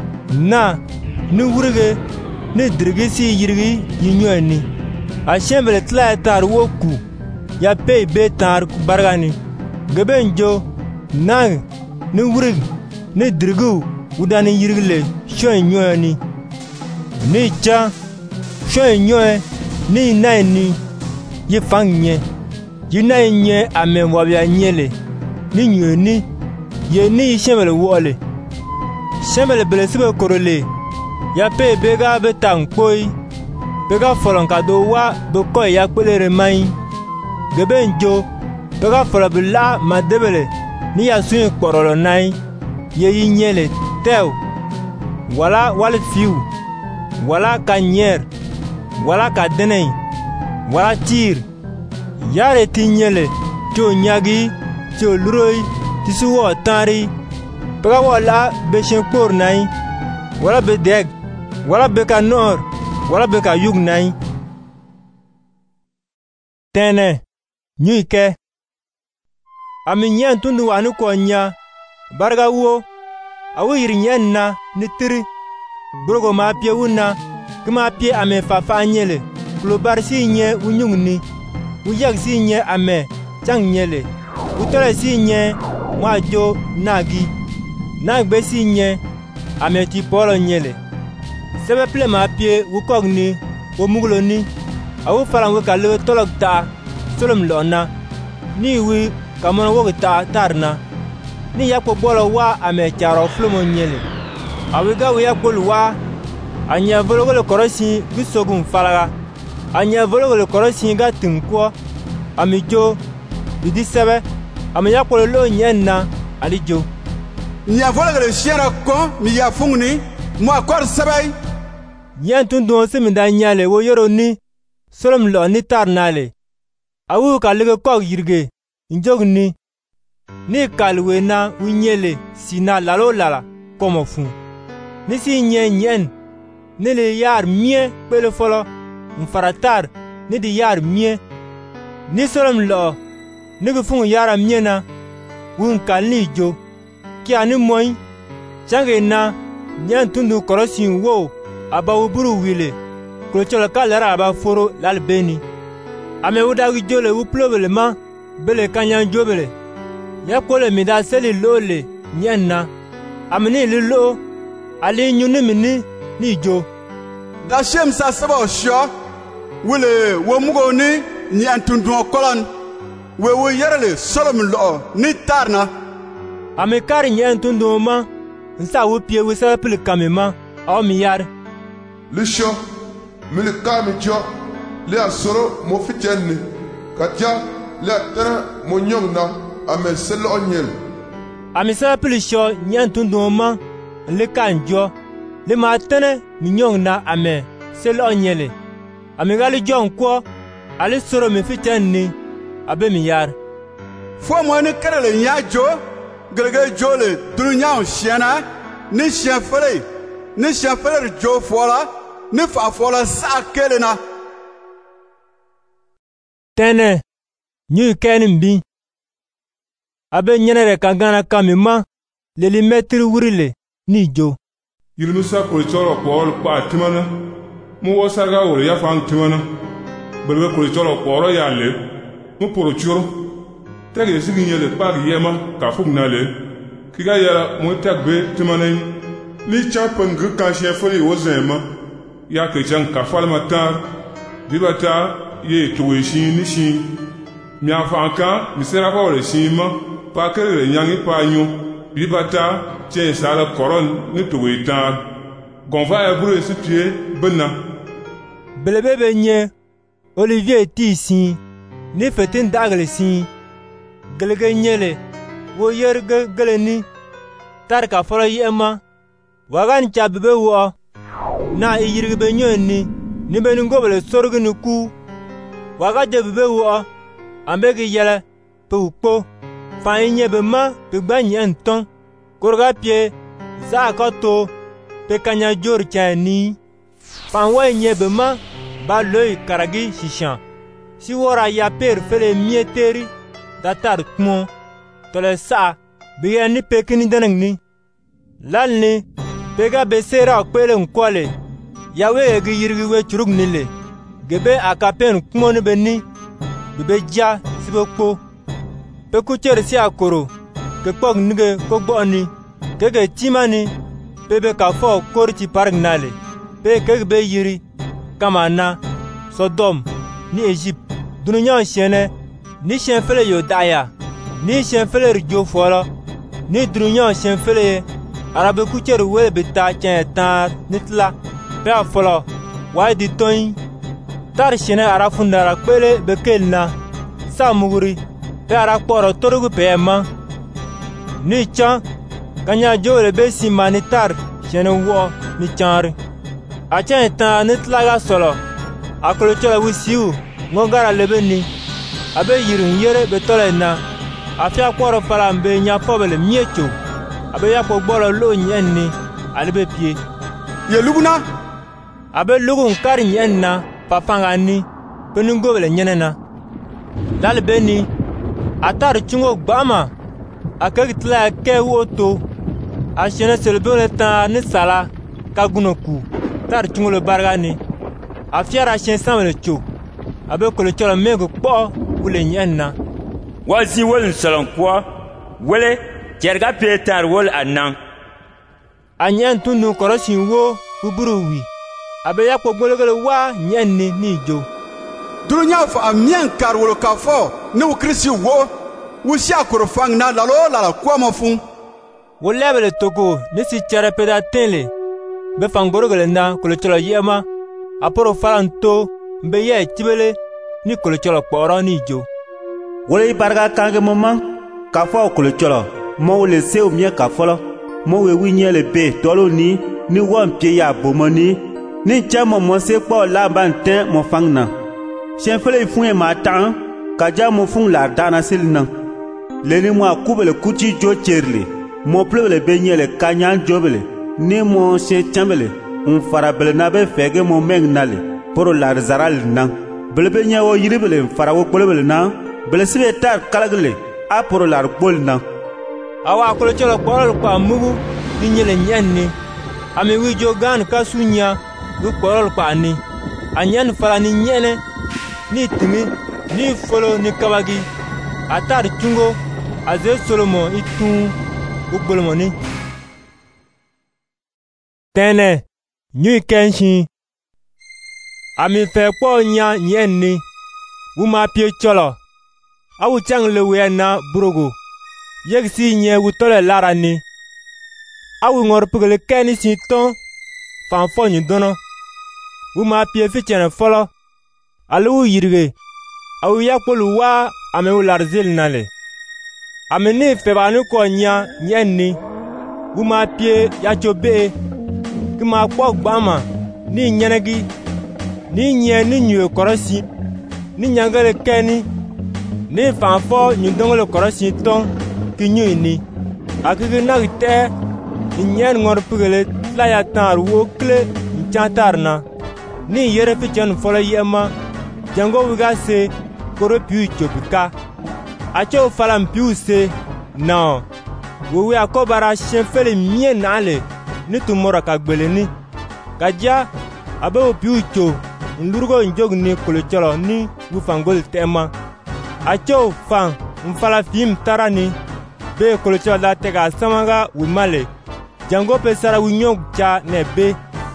na ni wurige ni dirigi si yirigi yinyo ni a shembele tla tar woku ya pay be tar bargani gebenjo na ni wurig ni dirigu udani yirigile shon nyo ni ni cha shon nyo ni nai ni yi fangye yi nai nye ame wabya nyele ni nyo ni ye ni shembele wole shembele bele sibe korole ya pe bega be tankoi bega folon kado wa be koy ya pelere mai gebenjo bega fola billa madebele ni ya suin korolo nai ye yinyele tew wala wal fiu wala kanyer wala kadenei wala tir yare tinyele cho nyagi cho luroi tisuwo tari bega wala be shenkor nai wala be deg wala be ka nor wala be ka yug nai tene nyuike ami nyen tundu wanu ko nya barga wo awu yiri nyen na ni tiri brogo ma pie wuna kuma pie ame fafa nyele klo bar si nye unyung ni uyag si nye ame chang nyele utore si nye wajo nagi nagbe si nye ame ti polo nyele sebe ple ma pie wukogni wo mugulo ni awu farango ka le tolok ta solom lona ni wi kamono wo ta tarna ni yakpo bolo wa ame charo flumo nyele awi ga wi yakpo wa anya vologo le korosi gisogun falaga anya vologo le korosi ga tinko amijo bidi sebe ame yakpo lo nyenna alijo nya vologo le shiara ko mi ya fungni mo akor sebe yen tundu seminda nyale wo yoro ni solom lo ni tarnale awu ka lege kog yirge njogni ni kalwe na unyele sina lalo lala komo fun ni si nye nyen ni le yar mie pele folo mfaratar ni di yar mie ni solom lo ni gu fun yara mie na wun kalni jo ki ani moy change na nyen tundu korosin wo aba uburu wile klochola kalera aba foro lalbeni ame udawi jole uplobele ma bele kanyan jobele ya kole mida seli lole nyenna amini lilo ali nyuni mini ni jo da shem sa sabo sho wile wo mugo ni nyan tundu kolon we wo yerele solom lo ni tarna ame kar nyen tundu ma nsa wo pie wo sa pil kamema aw mi yar lisho mili kami jo li asoro mo fitenni katya li atana mo nyongna ame selo onyel ami sa pili sho nyen tundu ma le kanjo le ma tene mi nyongna ame selo onyele ami gali jon ko ali soro mi fitenni abe mi yar fo mo ni kerele nya jo gelege jole dunya shiana ni shafere ni shafere jo fola ni fa fola sa kelena tene nyu kenin bi abe nyenere kangana kamima leli metri wurile ni jo yilmu sa ko choro ko pa timana mu wo sarga wo ya fang timana belbe ko choro ko ro ya le mu poro churu tagi sigi nyele pag yema ka fuk na le kiga yara mu tagbe timanai ni cha pengge kan chien foli wo zema ya ke jang ka falma tar dibata ye tuwe shi ni shi mi afanka mi sera ko le shi ma pa kere nyangi pa nyu dibata tien sala koron ni tuwe tar gonva e buru si pie bena belebebe nye Olivier ti si ni fetin dagle si gelege nyele wo yerge geleni tarka folo yema wagan chabbe wo na iyirbe nyoni ni benu ngobele sorgu ni ku waga jebe wo ambege yele pe ukpo fa nyebe ma pe gbanye enton korga pie za ka to pe kanya jor chani fa wa nyebe ma ba loy karagi shishan si wora ya per fele mieteri datar kmo tole sa biya ni pekini danang ni lalni pega besera kwele nkwale yawe gi yirgi we churug nile gebe akapen kmo ni beni bebe ja sibe kpo pe ku cher si akoro ke pog nige ko gboni kege timani pebe ka fo korti park nale pe kege be yiri kama na Sodom ni Egypte dununya shene ni shenfele yodaya ni shenfele rjo fola ni dununya shenfele arabe kucher we beta chen tar nitla pe afolo wa di toin tar shene ara fundara kwele bekelna samuguri pe ara kporo torugu pe ma ni chan kanya jole be simanitar shene wo ni chanri a chen tar nitla ga solo akolo chola wisiu ngongara lebeni abe yirin yere betole na afia kworo fala mbe nya fobele miecho abe yapo gboro lo nyenni alebe pie ye luguna abe lugun kar nyenna papanga ni penungobele nyenena dalbeni atar chungo gbama akagitla ke woto ashene selbele ta ni sala kagunoku tar chungo le bargani afiara chen samle cho abe ko le chola mego po ule nyenna wazi wol salon kwa wele jerga petar wol anan anyen tunu korosin wo buburuwi abe yakpo gbologolo wa nyenni ni jo dunya fa amien kar wol ka fo ne wo krisi wo wo si akoro fang na lalo lala kwa mafun wo lebele toko ni si chere peda tele be fangorogole na ko le chola yema aporo falanto mbe ye tibele ni ko le chola kporo ni jo wole barga kange moma ka fo ko le chola mo wole se o mie ka folo mo we wi nye le be tolo ni ni won pie ya bomoni ni chamo mo se po la banten mo fangna chen fele fun e matan ka ja mo fun la dana silna le ni mo akubele kuti jo cherle mo plele be nye le kanyan jobele ni mo se chambele un farabele na be fege mo meng nale poro la zaral nan belebe nya wo yiribele farawo bolebele na belesibe tar kalagle a poro la bol nan awa ko cholo bol kwa mugu ni nyele nyenni ame wijo gan kasunya gu bol kwa ni anyen fara ni nyene ni timi ni folo ni kabagi atar tungo aze solomon itun ugbolomo ni tene nyu kenshi ami fe po nya nyenni wuma pie cholo awu chang lewe na burogo yegsi nye wutole lara ni awu ngor pugele keni si ton fan fo nyu dono wuma pie fi chene folo alu yirge awu yakpolu wa ame ular zil nale ame ni fe banu ko nya nyenni wuma pie ya chobe kima kpo gbama ni nyenegi ni nye ni nyu korosi ni nyangale keni ni fanfo nyu dongole korosi ton ki nyu ni akigi nagite ni nyen ngor pugele la ya tar wo kle nchantar na ni yere pichen folo yema jango wiga se koro piu chopika acho falam piu se na wowe akobara shenfele mie nale ni tumora ka gbele ni kaja abe o piu cho nlurugo njog ni kolo cholo ni wufangol tema a cho fan mfala fim tarani be kolocho da tega samanga wimale jango pe sara winyong cha ne be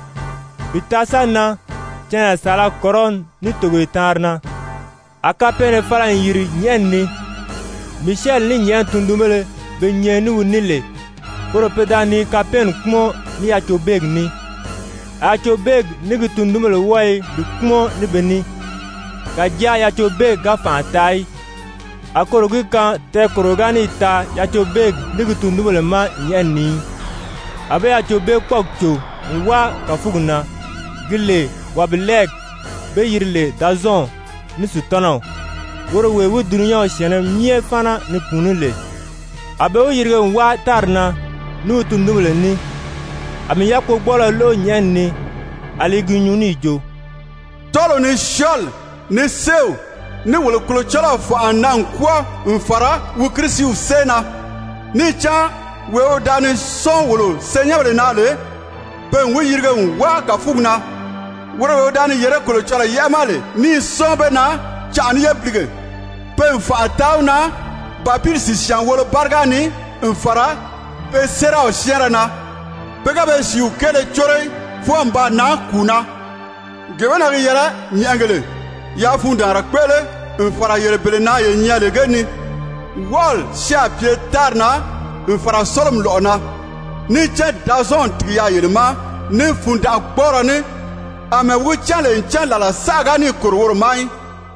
bitasa na chana sala koron ni togo tarna aka pene fala yiri nyenni Michel ni nyen tundumele be nyeni wunile poro pedani ka pen kumo ni acho beg ni acho beg ni gitundumele wai bi kumo ni beni ka ja ya cho beg ga fantai akorogi kan te korogani ta ya cho beg ni gitundumele ma nyenni abe ya cho beg pokcho nwa ka fuguna gile wabilek be yirle dazon ni sutono woro wewu dunya shene mie fana ni punule abe o yirge nwa tarna nu tundumele ni ami yakko gbolo lo nyenni aligunyu ni jo tolo ni shol ni seu ni wolo kulo chola fo anan kwa mfara wu krisi usena ni cha we o dani son wolo senyable nale pe wu yirge nwa ka fugna woro we o dani yere kulo chola yemale ni sombe na chani yeblige pe mfa tauna bapir sisian wolo bargani mfara pe sera o sierana pega be si ukele chore fo mba na kuna gewena yere nyangele ya funda rakpele mfara yere bele na ye nyale gani wol sha pie tarna mfara solom lona ni che dazon tiya yelma ni funda gboroni ame wu chale nchala la saga ni korwor mai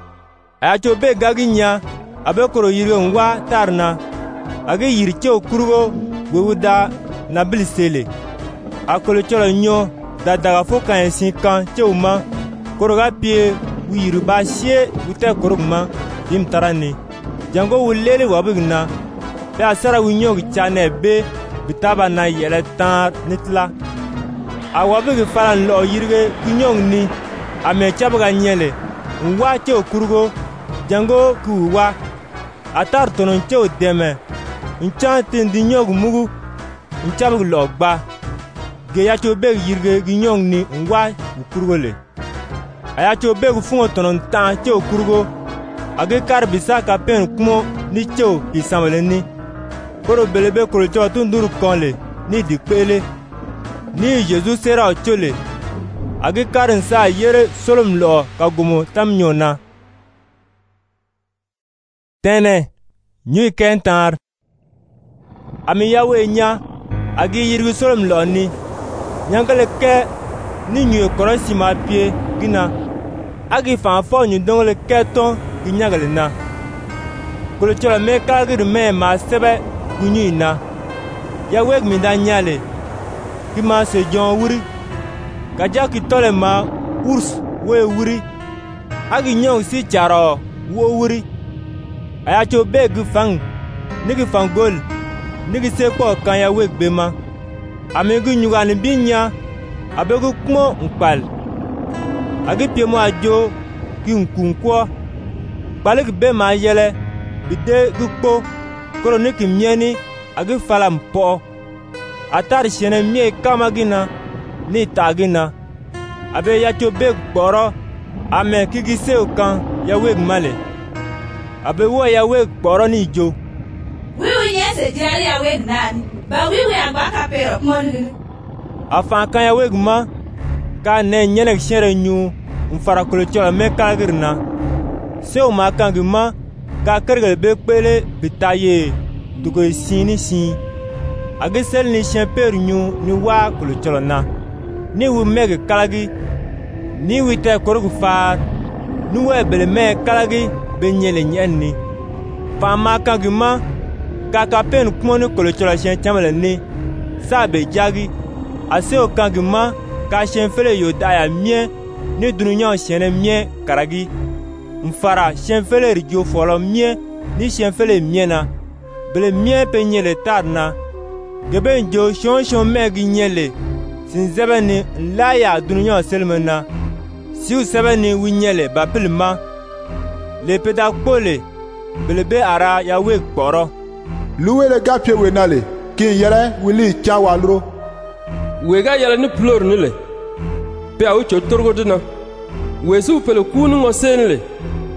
acho be gaginya abe koro yiri ngwa tarna age yiri che okurugo wewuda na bilisele akolo cholo nyo da daga fo kan sin kan che uma koro ga pie wiri ba sie wute koro ma dim tarani jango wulele wabigna be asara winyo chane be bitaba na yele tar nitla awabigi falan lo yirge kunyong ni ame chabaga nyele nwa che okurugo jango kuwa atar tonon che odeme nchantin di nyog mugu nchabig logba ge ya cho be yirge ginyong ni ngwa okurugo le aya cho be fungo tonon tan che okurugo age kar bisa ka pen kumo ni che isamele ni koro belebe koro cho tunduru konle ni dikpele ni Jesus sera ochole age karin sa yere solom lo ka gumo tam nyona tene nyi kentar ami yawe nya age yirgu solom lo ni nyangale ke ni nyi korosi ma pie gina age fan fo nyi dongole ke ton ginyagale na kolo chola me kagir me ma sebe gunyi na yawe mi da nyale kima se jon wuri kaja ki tole ma urs we wuri agi nyong si charo wo wuri aya cho beg fang nigi fangol nigi se ko kan ya we gbema amegu nyuga ni binya abegu kmo nkpal agi pie mo ajo ki nkunkwo balik be ma yele bide gukpo kroniki mieni agi fala mpo atar shene mie kama gina ni tagina abe ya cho beg boro ame kigi seo kan ya weg male abe wo ya weg boro ni jo wiwi nyese jari ya weg nani ba wiwi agba ka pero monni afan kan ya weg ma ka ne nyene shere nyu mfara kolo chola me kagirna seo ma kan gima ka kergel be pele bitaye dugo sini sin age sel ni champer nyu ni wa kulu cholona ni wu meg kalagi ni wi te korgu far ni we bele me kalagi be nyele nyenni fa ma kaguma ka ka pen kumo ni kulu chola chen chamele ni sa be jagi ase o kaguma ka chen fele yo daya mie ni dununya chene mie karagi mfara chen fele rigio folo mie ni chen fele mie na bele mie pe nyele tarna gebe njo shon shon megi nyele sin zebeni laya dunya selmena siu sebeni winyele bapilma le peda kpole belebe ara ya we gboro luwele gapie wenale kin yere wili chawalro wega yele ni plor ni le pe awu cho torgo dina wesu pele kunu ngosenle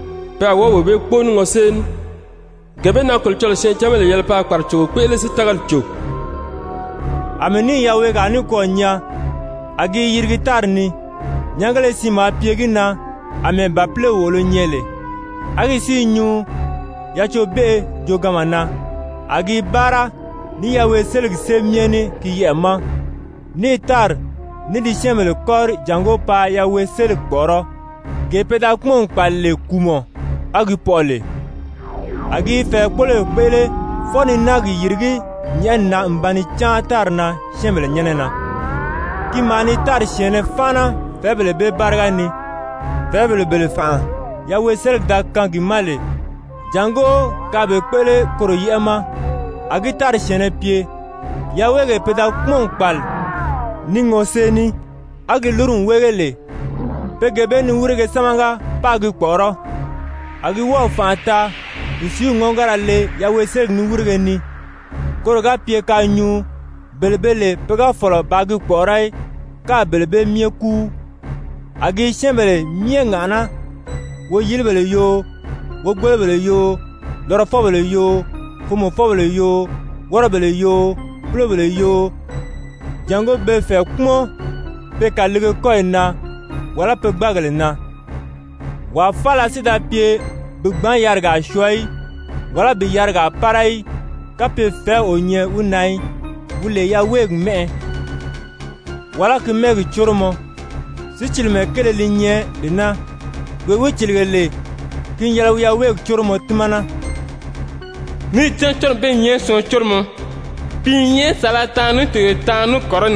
pe a wo wo be kpon ngo sen gebe na kol chol sen chamele yel pa kwar chu pe le sitagal chu ameni yawe ga ni ko nya agi yirgi tarni nyangale si ma piegi na ame baple wolo nyele agi si nyu ya cho be jogamana agi bara ni yawe selg semieni ki yema ni tar ni di shemele kor jango pa yawe selg boro ge peda kmon palle kumo agi pole agi fe pole pele foni nagi yirgi nyenna mbani chantar na shemele nyenena ki mani tar shene fana febele be bargani febele bele fa yawe selg da kangi male jango kabe pele koro yema agi tar shene pie yawe ge peda kmon pal ningo seni agi lurun wegele pegebe ni wurege samanga pagi kporo agi wo fanta isi ngongara le yawe selg ni wurege ni koroga pie ka nyu belebele pega folo bagi kporai ka belebe mie ku agi shembele mie ngana wo yilbele yo wo gbelebele yo loro fobele yo fumo fobele yo worobele yo plobele yo jango be fe kumo pe ka lege koina wala pe gbagele na wa fala sida pie bugban yarga shoi wala bi yarga parai kape fe onye unai wule ya weg me wala ke meg chormo si chilme kele linye dina we we chilgele kin yala ya weg chormo tumana ni chen chor be nye so chormo pinye salatanu te tanu koron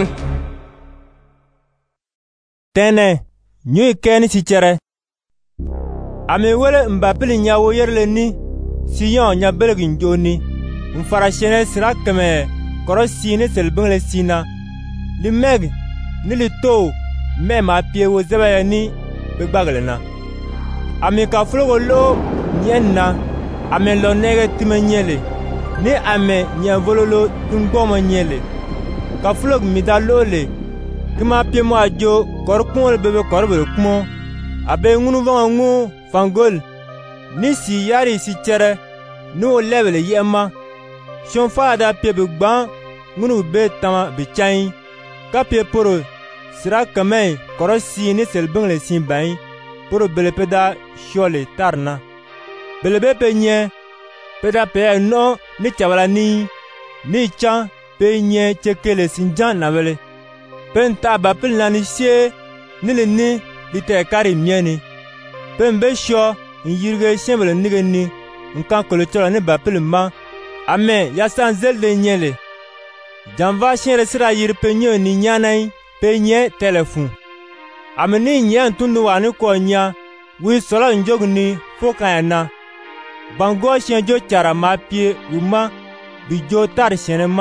tene nyu ken si chere ame wele mbapili nyawo yerle ni siyon nya belegin joni mfara shene sira keme koro sine selbingle sina li meg ni li to me ma pie wo zebaya ni begbagle na ami ka flogo lo nyenna ame lo nege time nyele ni ame nya vololo tungbomo nyele ka flog mi da lole kima pie mo ajo kor kun bebe kor be kumo abe ngunu vanga ngu fangol ni si yari si chere no level yema shon fada pie be gban ngunu be tama be chain ka pie poro sira kamay korosi ni selbingle sin bain poro belepeda shole tarna belebe penye peda pe no ni chabala ni ni chan penye chekele sinjan navele penta bapil nani sie ni le ni lite kari mieni pembe sho yirge shembele nige ni nkan kolo chola ni bapil ma ame yasan zelde nyele janva shere sira yir penye ni nyanai penye telefon ame ni nyen tundu wani ko nya wi solo njog ni fokana bango shenjo chara ma pie uma bijo tar shenema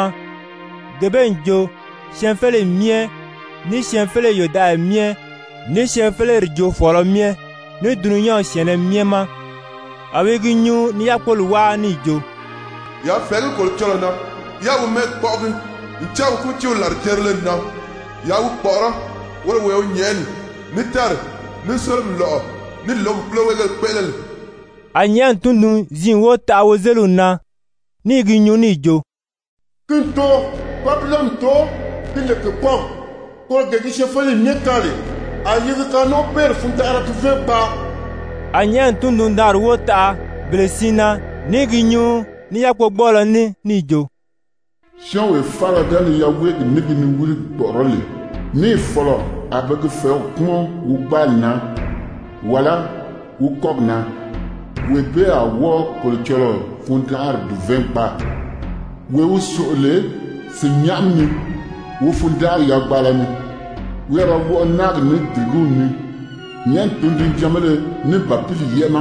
gebenjo shenfele mie ni shenfele yoda mie ni shenfele rjo folo mie ni dununya shene mie ma awegi nyu ni yakolu wa ni jo ya fegi kol cholona ya wu me kpogi nchaw ku chiw lar terlen na ya wu kpora wala we nyen ni tar ni solum lo ni lom plowegel pelel anyan tundu zin wo tawo zeluna ni gi nyu ni jo kinto paplom to kile ke pom ko ge gi chefali nekale ayi ka no per fundara tu fe pa anyan tundu ndar wo ta blesina ni gi nyu ni yakpo gbolo ni ni jo Sian we fara dani ya weg nigi ni wuri borole ni folo abeg fe kumo wu balna wala wu kogna we be a wo kolcholo fundar du vempa we wu sole se nyamni wu fundar ya balani we ra wo nag ni diguni nyen tundin jamale ni bapili yema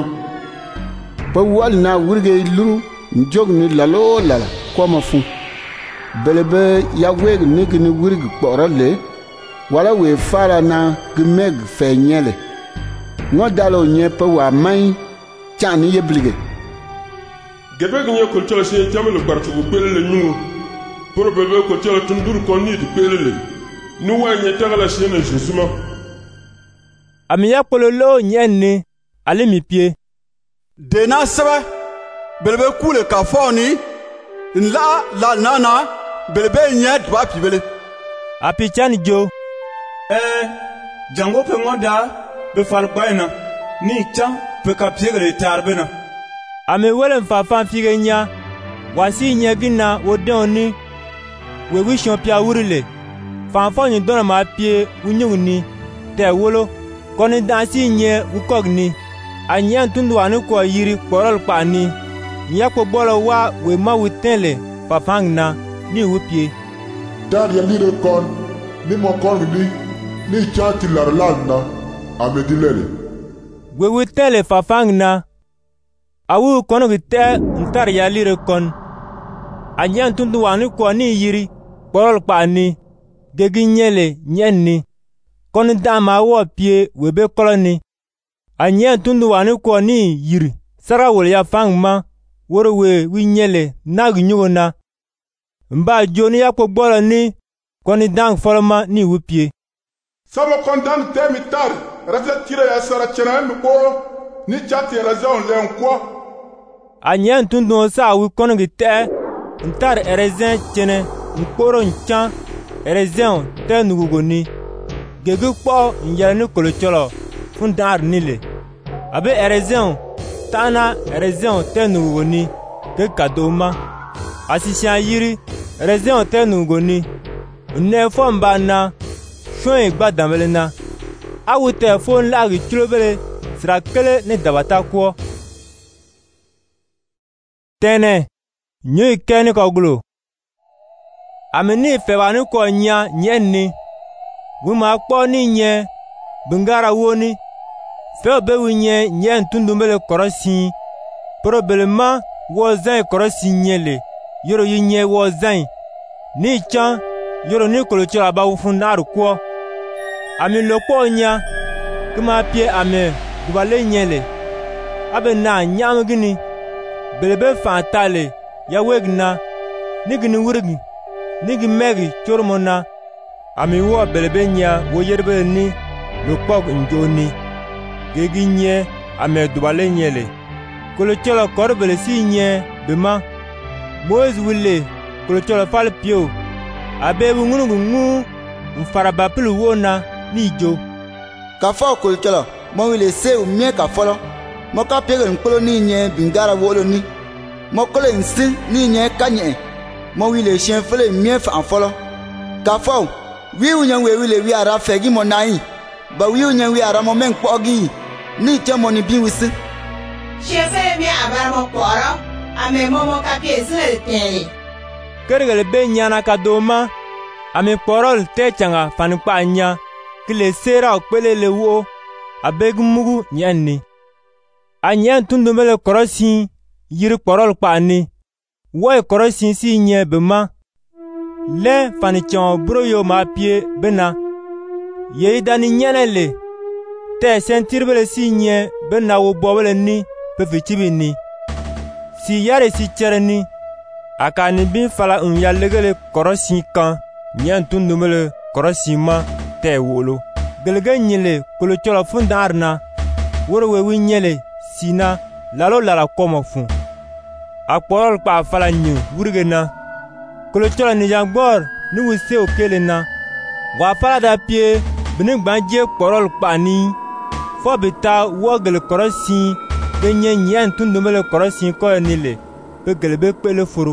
pa wal na wurge luru njog ni lalo lala koma fu belebe ya weg nigi ni wurgi kporole wala we fara na gmeg fenyele ngo dalo nye pa wa mai chani yeblige gebe gnye kulcholo se jamelo bartu bu pelele nyu poro bebe kulcholo tundur ko ni di pelele nu wa nye tagala se na jusuma ami ya pololo nyenni ale mi pie dena sebe belebe kule ka fo ni nla la nana belebe nya dwa pibele apichan jo eh jango pe ngoda be fal bayna ni cha pe ka piegre tarbena ame welen fa fan fige nya wasi nya gina wodoni we wi champion wurile fan fan ni dona ma pie wunyuni te wolo koni dansi nye ukogni anyan tundu anu ko yiri porol pani nya ko bolo wa we ma witenle fa fangna ni wupie dar ya lire kon ni mo kon ni ni chati larlana amedilele we witenle fa fangna awu kono gite ntar ya lire kon anyan tundu anu ko ni yiri porol pani gegi nyele nyenni koni dama wo pie webe koloni anyen tundu wani ko ni yiri sara wol ya fangma woro we winyele nag nyugona mba joni ya ko gbolo ni koni dang folma ni wupie sabo kondan temitar raja tire ya sara chena ko ni chati raja on len ko anyen tundu sa wi kono gite ntar erezen chene nkoro nchan erezen te nugugoni gege kpo nyani kolocholo fundar nile abe erezen tana erezen tenu woni ke kadoma asishan yiri erezen tenu goni ne fomba na shoyin gbadamele na awute fon lagi chulobele srakele ne dabata ko tene nyi keni koglo ameni febanu ko nya nyenni wima kpo ni nye bingara woni fe be winye nye ntundumele korosi probelema wo zai korosi nyele yoro yinye wo zai ni chan yoro ni kolochira ba wufunaru ko ami lokpo nya kuma pie ame dubale nyele abe na nyam gini belebe fantale ya wegna ni gini wurgi ni gi megi chormona ami wo belebe nya wo yerbe ni lokpok njoni gegi nye ame dubale nyele kolocholo korbele si nye bema moz wille kolocholo fal pio abe ngunu ngu mfara bapulu wona ni jo ka fo kolocholo mo wile se o mie ka folo mo ka pege nkolo ni nye bingara wolo ni mo kole nsi ni nye kanye mo wile chien fele mie fa folo ka fo wi unyan we wile wi ara fegi mo nai ba wi unyan wi ara mo men kpogi ni te mo ni bi wisi chefe mi abara mo poro ame mo mo ka piese tele kergele be nyana ka doma ame porol te changa fani pa nya kile sera okpelele wo abeg mugu nyanni anyan tundumele korosi yiri porol pa ni wo korosi si nye bema le fani chon broyo ma pie bena ye dani nyenele te sentirbele si nye bena wo bobele ni pe fitibi ni si yare si chereni akani bin fala un yalegele korosi kan nyen tundumele korosi ma te wolo gelge nyele kolo cholo fundarna woro we wi nyele sina lalo lala komo fun akporol pa fala nyu wurgena kolo cholo ni jangbor ni wuse okele na wa fala da pie bini gbanje porol pa ni fo bita wogele korosi genye nyen tundumele korosi ko nile be gelbe pele furu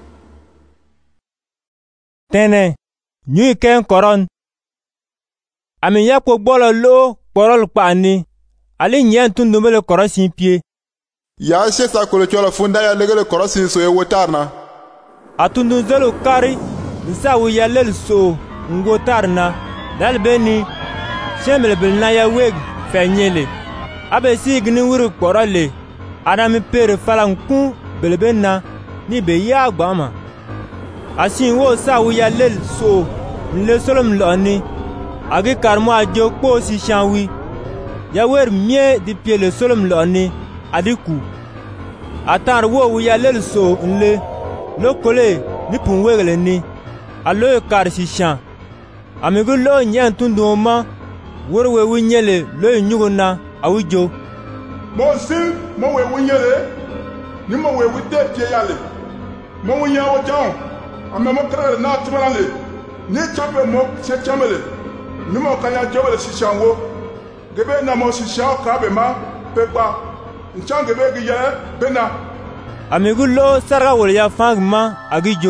tene nyu ken koron ami ya ko gbolo lo porol pa ni ali nyen tundumele korosi pie ya shesa kolo cholo funda ya legele korosi so e wotarna atundu zelo kari nsa wu ya lel so ngotarna dalbeni shemele bilna ya weg fenyele abe signi wuru porole adami pere falanku belebena ni be ya gbama asin wo sa wu ya lel so nle solom loni agi karmo ajo kpo si chanwi ya wer mie di pie le solom loni adiku atar wo wu ya lel so nle lokole ni pun wegele ni alo kar si chan amigu lo nyen tunduma worwe wu nyele lo nyuguna awujo mo sin mo we wunyele ni mo we wute pie yale mo wunya wo jan ame mo kre na tumale ni chape mo se chamele ni mo kanya jobele sishanwo gebe na mo sishaw ka be ma pepa nchange be gi ye bena amigulo sarga wol ya fangma agijo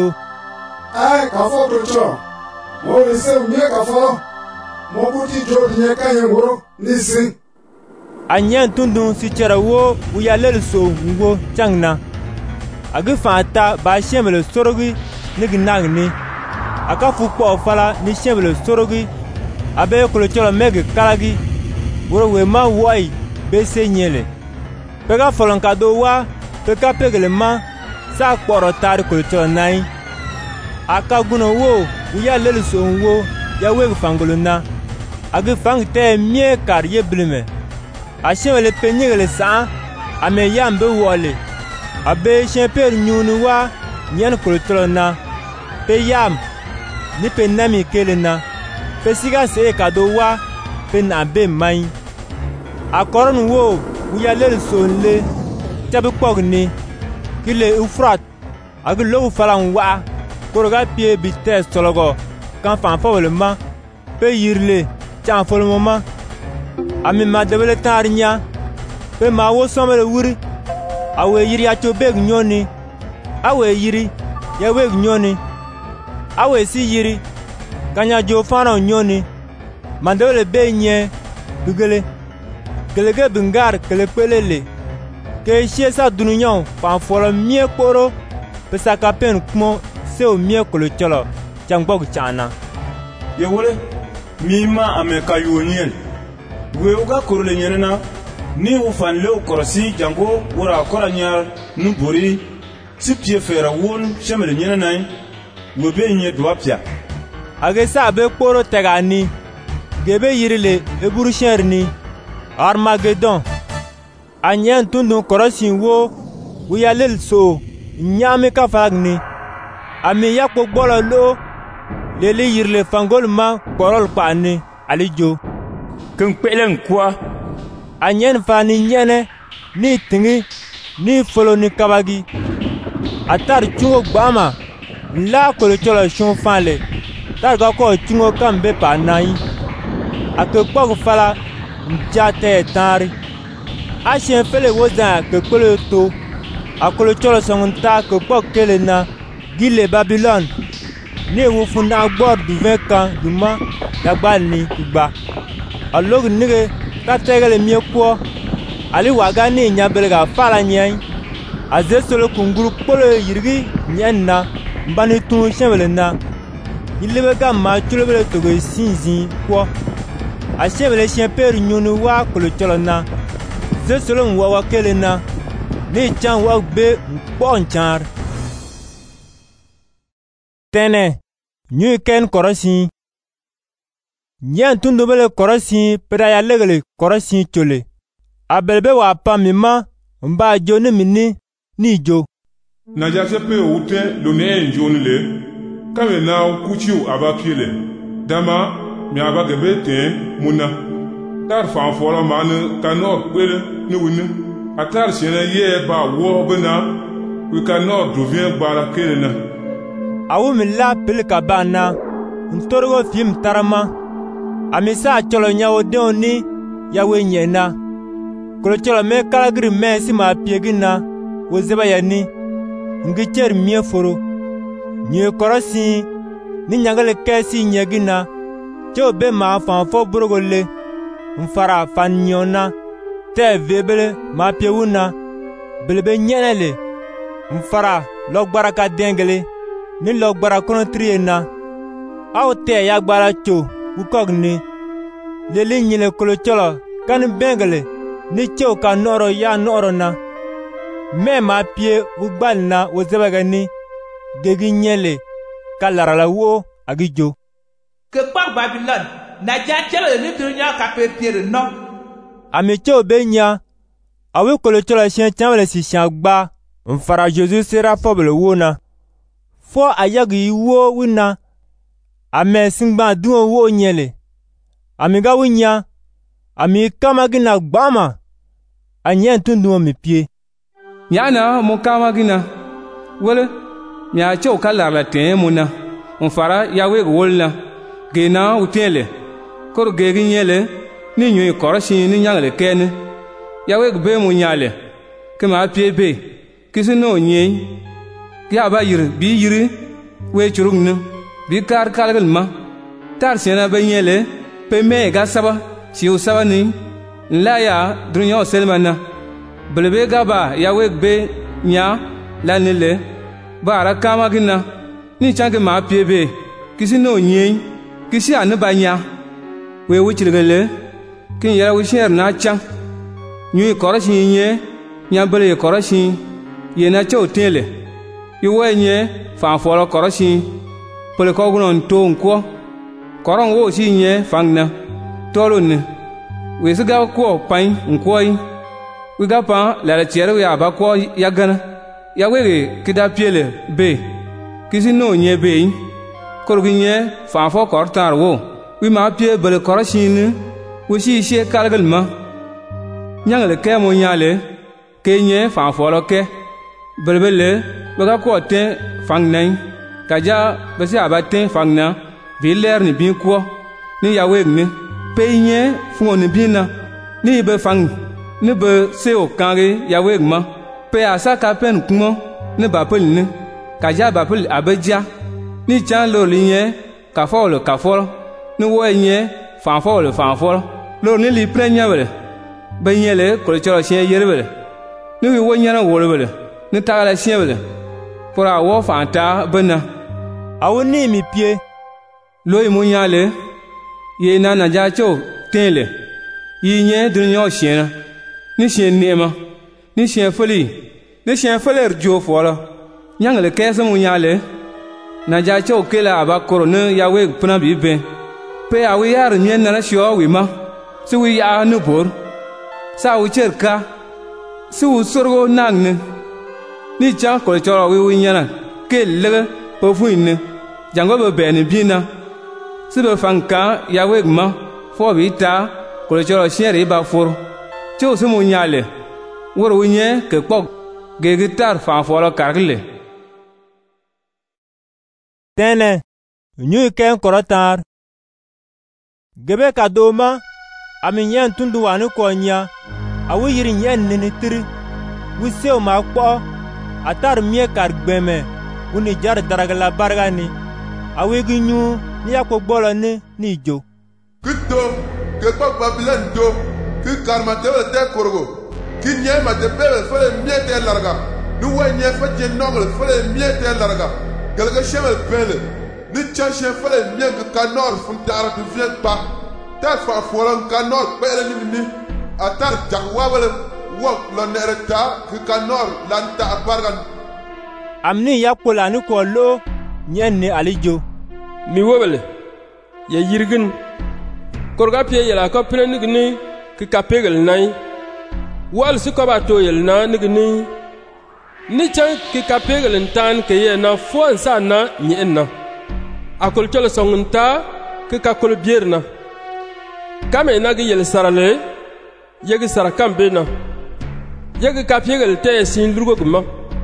ai ka fo ko cho mo ni se mi ka fo mo buti jo ni ka yen woro ni sin anyen tundun si chera wo uya lel so ngo changna agi fata ba shemele sorogi ni gnagni aka fu ko fala ni shemele sorogi abe ko le chola meg kalagi woro we ma woi be se nyele pega folon kado wa pega pegele ma sa kporo tar ko le chola nai aka guno wo uya lel so wo ya we fangoluna agi fang te mie kar ye blime ashewele penyele sa ame yambe wole abe shemper nyunu wa nyen kultolona pe yam ni pe nami kelena pe siga se kado wa pe na be mai akoron wo uya lel sonle tabe pogni kile ufrat ag lo falan wa koroga pie bites tologo kan fan fawlema pe yirle chan folmoma ami ma debele tarnya pe ma wo somele wuri awe yiri acho beg nyoni awe yiri ya weg nyoni awe si yiri kanya jo fana nyoni mandele be nye bugele gelege bingar kele pelele ke shesa dununyon fan folo mie kporo pe saka pen kmo se o mie kolo cholo changbog chana ye wole mima ameka yonyen we uga korole nyenena ni u fan le korosi jango wora koranyar nu bori sipie fera won shemele nyenena we be nye dwapya age sa be kporo tegani gebe yirile eburu sherni armageddon anyen tundun korosi wo uya lel so nyame ka fagni ami yakpo gbolo lo lele yirile fangolma korol pani alijo kin kpelen kwa anyen fani nyene ni tingi ni folo ni kabagi atar chungo gbama la kolo cholo shun fale tar ga ko chungo kambe pa nai ake pog fala njate tari a shen fele woza ke kolo to akolo cholo sonta ke pog kelena gile Babylon ni wo funda gbor du veka duma dagbal ni igba alog nige ka tegele mie kwo ali waga ni nyabelga fala nyai azesolo kunguru polo yirgi nyenna mbani tun shemele na yilebe ga ma chulebele togo sinzi kwo ashebele shemper nyunu wa kolo cholona zesolo nwa wa kelena ni chan wa be mponchar tene nyu ken korosi nyen tundubele korosi pedaya legele korosi chole abelbe wa pa mima mba joni mini ni jo na jase pe ute lo ne njoni le kame na kuchiu abapiele dama mi abagebe te muna tar fan folo man kanor kwele ni wini atar sene ye ba wo bena we cannot devient bala kelena awu mi la pili ka bana ntorgo fim tarama amisa cholo nyawo deoni yawe nyena kolo cholo me kalagri me si ma piegina wo zeba yani ngicher mie foro nye korosi ni nyangale kesi nyegina cho be ma fan fo burogole mfara fan nyona te vebele ma piewuna belebe nyenele mfara logbara ka dengele ni logbara kono triena aw te ya gbara cho ukogni leli nyile kolo cholo kan bengele ni cho ka noro ya noro na me ma pie ugbal na wozebega ni gegi nyele ka larala wo agijo ke pak Babylon na ja chelo ni dunya ka perpiere no ami cho benya awe kolo cholo shen chamle si shagba mfara Jesus sera pobele wona fo ayagi wo wina ame singba duo wo nyele amiga winya ami kama gina gbama a nyen tundu mi pie yana mo kama gina wala mi a chow kala la te muna on fara ya we wolna gena utele kor gegi nyele ni nyu koroshi ni nyangale ken ya we be mo nyale ke ma pie be kisino nyi ya ba yir bi yiri we churugnu bi kar kalgal ma tar sena be nyele pe me ga saba si o saba ni la ya dunya selmana belebe gaba ya we be nya la nile bara kama gina ni chanke ma pie be kisino nyi kisi anu banya we wuchirgele kin yara wisher na chang nyi koroshi nye nya bele koroshi ye na chow tele iwe nye fa folo koroshi pele ko gunon to nko koron wo shi nye fangna tolo ne we siga ko pain nkoi we ga pa la la chere we aba ko ya gana ya we kida piele be kisi no nye be korgi nye fa fo kortar wo we ma pie bele koroshi ne we shi she kalgal ma nyangale ke mo nyale ke nye fa folo ke belbele baga ko te fangnai kaja basi abate fangna bi ler ni bi ko ni yawe ni peye fun ni bi na ni be fang ni be se o kange yawe ma pe asa ka pen kumo ni bapel ni kaja bapel abeja ni chan lo linye ka folo ka folo ni wo nye fa folo fa folo lo ni li prenya wele be nyele ko choro chen yere wele ni wi wo nyana wo wele ni tagala siebele pora wo fanta bena awuni mi pie loyi mo nyale ye na na ja cho tele yi nye dunyo shena ni shen nema ni shen foli ni shen foler jo fola nyangle kese mo nyale na ja cho kela aba koro ne ya we pna bi be pe awi yar nyen na sho wi ma si wi ya nu bor sa wi cherka si wu sorgo nang ne ni chang ko choro wi wi nyana ke le po fuin jango be be ni bina si be fanka ya we ma fo bi ta ko choro shere ba for cho su mo nyale wor wi nye ke pok ge gitar fa fo lo kargle tene nyu ken korotar gebe kadoma ami nyen tundu wanu ko nya awu yiri nyen ni tiri wi seo ma kpo atar mie kar gbeme uni jar daragala bargani awegi nyu ni yakpo gbolo ni ni jo kito ke kwa Babylon do ki karma te te korgo ki nye ma te bebe fele mie te larga ni wa nye fa je nongol fele mie te larga galga shemel pele ni chache fele mie ka kanor fun dara du vien pa ta fa folan kanor pele ni ni atar jagwa wala wok lo nereta ki kanor lanta apargan amni yakpola ni ko lo nyen ni alijo mi wobele ya yirgin korga pie yela ko pene ni ni ki kapegel nai wal si ko ba to yel na ni ni ni chan ki kapegel ntan ke ye na fon sa na nyenna akol cholo songunta ki ka kol bierna kame na gi yel sarale yegi sarakam bena yegi kapegel te sin lugo gma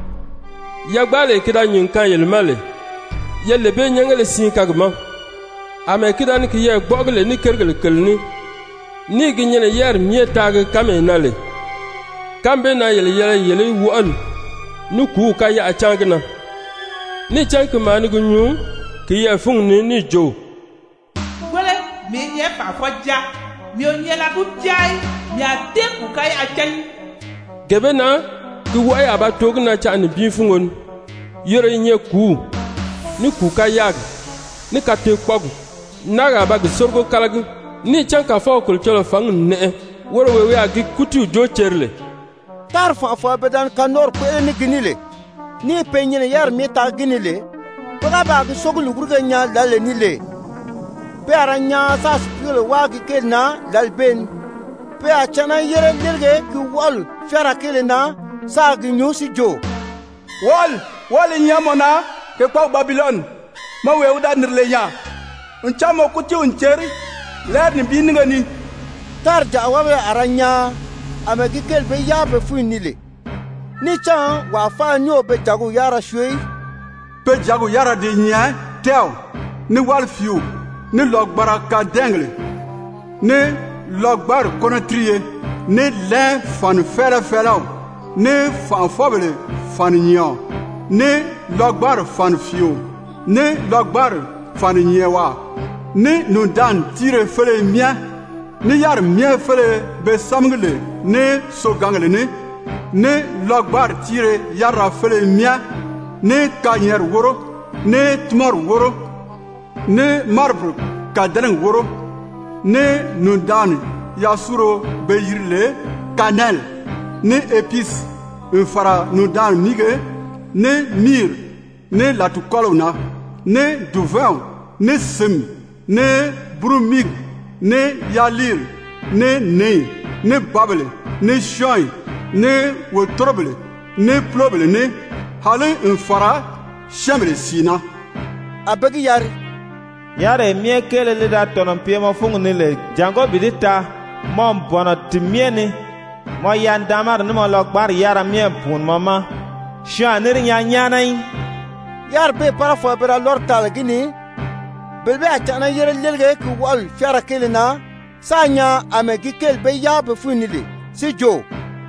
ya gbale kida nyin kan yel male yelle be nyangale sin kagma ame kida ni kiye gbogle ni kergel kelni ni gi nyene yer mie tag kame nale kambe na yel yele yele wuan nu ku ka ya changna ni chank mani gu nyu kiye fung ni ni jo wele mi nye fa foja mi onye la bu jai mi ade ku ka ya chan gebe na ki waya ba tog na cha ni bi fungon yore nye ku ni ku ka yag ni ka te kpog na ga ba sorgo kalag ni chan ka fa ko cholo fang ne woro we we agi kutu jo cherle tar fa fa bedan kanor ko ni ginile ni penyene yar mi ta ginile ko ga ba ko soglu gurga nya dale ni le pe aranya sa spule wa gi kelna dalben pe a chana yere dirge ki wal fera kelna sa gi nyusi jo wal wal nyamona ke kwa Babylon ma we uda nirle nya unchamo kuti uncheri ler ni bininga ni tar jawabe aranya ame gikel be ya be fu nile ni chan wa fa nyo be jago yara shwe be jago yara de nya tel ni wal fiu ni logbara ka dengle ni logbar konatriye ni le fan fela fela ni fan fobele fan nyo ni logbar fan fiu ni logbar fan nyewa ni nundan tire fele mia ni yar mia fele be samgle ni sogangle ni ni logbar tire yara fele mia ni kanyer woro ni tmor woro ni marbre kadren woro ni nundan yasuro be yirle kanel ni épice un fara nundan mige ni mir ni latukolona ni duvin ni sim ni brumig ni yalir ni ne ni babele ni shoy ni wotrobele ni plobele ni hale un fara shamle sina abegi yar yare mie kele le da tonon pie mo fungu ni le jango bidita mom bono timieni mo yan damar ni mo lokbar yara mie pun mama sha ni nya nyanai yar be para fo bera lortal gini belbe atana yere lelge ku wal fiara kelena sanya amegi kel be ya be funile si jo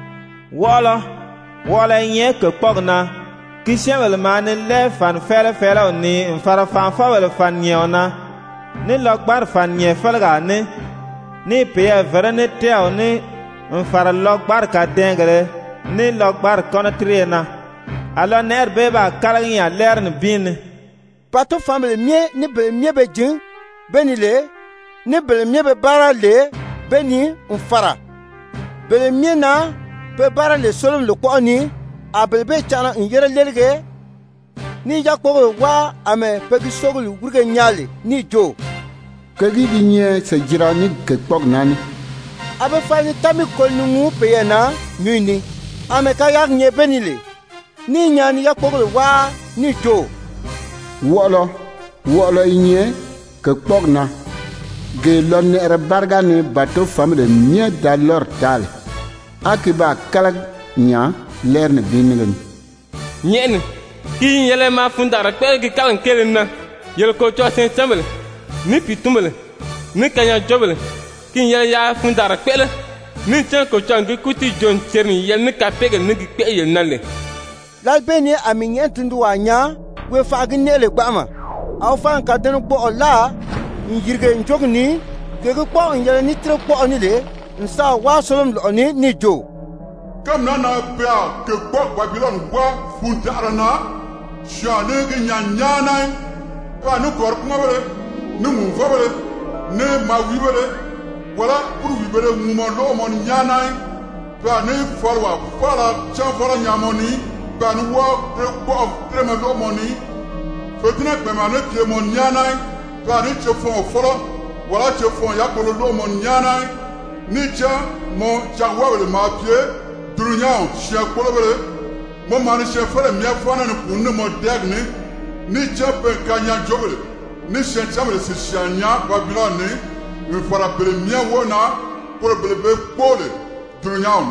wala wala nye ke pogna kishamel mane le fan fele fele ni fara fan fawel fan nyona ni lokbar fan nye felga ni ni pe verene teo ni fara lokbar ka dengre ni lokbar konatriena alo ner beba kalanya lern bin pato family mie ni be mie be jin benile ni be mie be bara le beni unfara be mie na be bara le solom lo ko ni abel be chana ngere lelge ni jakko wa ame pegi sogul wurge nyale ni jo kegi di nye se jira ni ke pok nani abe fani tami kol nu pe na nyuni ame ka yak nye benile ni nyani yakko wa ni jo wolo wolo nye ke pok na ge lon er barga ni bato famile nye dalor tal akiba kalag nya lerne binnigen nyen ki yele ma fundara kwel ki kalan kelen na yele ko cho sen tambel ni pitumel ni kanya jobel ki yele ya fundara kwel ni chen ko changi kuti jon cherni yel ni kapege ni ki pe yel nalle lal beni aminyen tundu wanya we fagin nele gbama aw fan ka den ko ola ngirge njogni ke ko yele ni tre ko ni le nsa wa solom lo ni ni jo kam na na bia ke gbok Babylon wa fundara na shane ge nyanya na pa no kor kuma bele no mu fa bele ne ma wi bele wala puru wi bele mu mo lo mo nyana pa ne forwa fala cha fala nyamoni pa no wa de bo de ma lo mo ni fetina pe ma ne ke mo nyana pa ne che fon folo wala che fon ya ko lo mo nyana ni cha mo cha wa bele ma pie Durunyao shia kolobele mo mani shia fele mia fana ni kunne mo degne ni chape kanya jobele ni shia chamele si shia nya Babylon ni mi fara bele mia wona pour bele be pole durunyao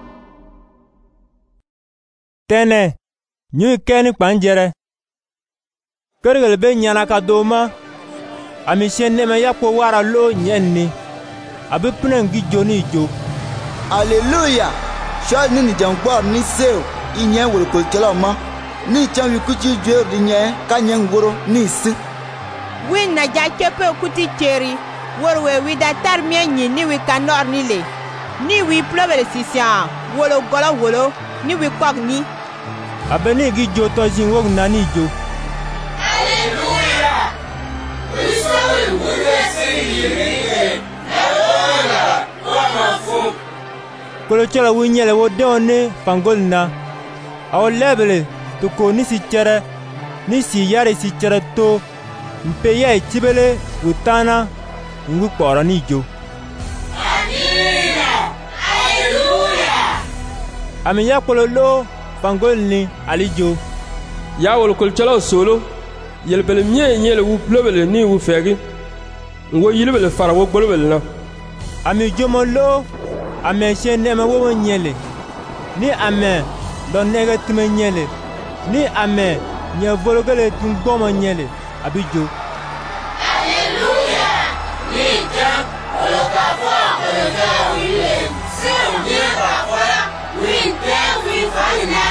tene nyu keni kpanjere kergele be nyana ka doma ami shenne me yakpo wara lo nyenni abi pnen gi joni jo Alléluia. Chal ni ni jangbar ni seo inye wol kol kelama ni chan wi kuchi jwer di nye kanyen woro ni si win na ja kepe kuti cheri worwe wi da tar mie nyi ni wi kanor ni le ni wi plobele sisia wolo golo wolo ni wi kwag ni abeni gi jo to jin wog na ni jo Alléluia. Israel wude se yirike ewola wa fu kolo chola winyele wo done fangolna aw lebele to ko ni si chere ni si yare si chere to mpe ye tibele wutana ngu kporo ni jo Amina. Alléluia. ami ya kolo lo fangolni alijo ya wol kol chola solo yel bele mie nyele wu plobele ni wu fegi ngo yilbele fara wo gbolbele na ami jomo lo ame shen ne ma wo nyele ni ame lo nege time nyele ni ame nye vologele tun gbomo nyele abijo. Alléluia. Nita olokafo olokafo wile se unye bakwala winte wifanya.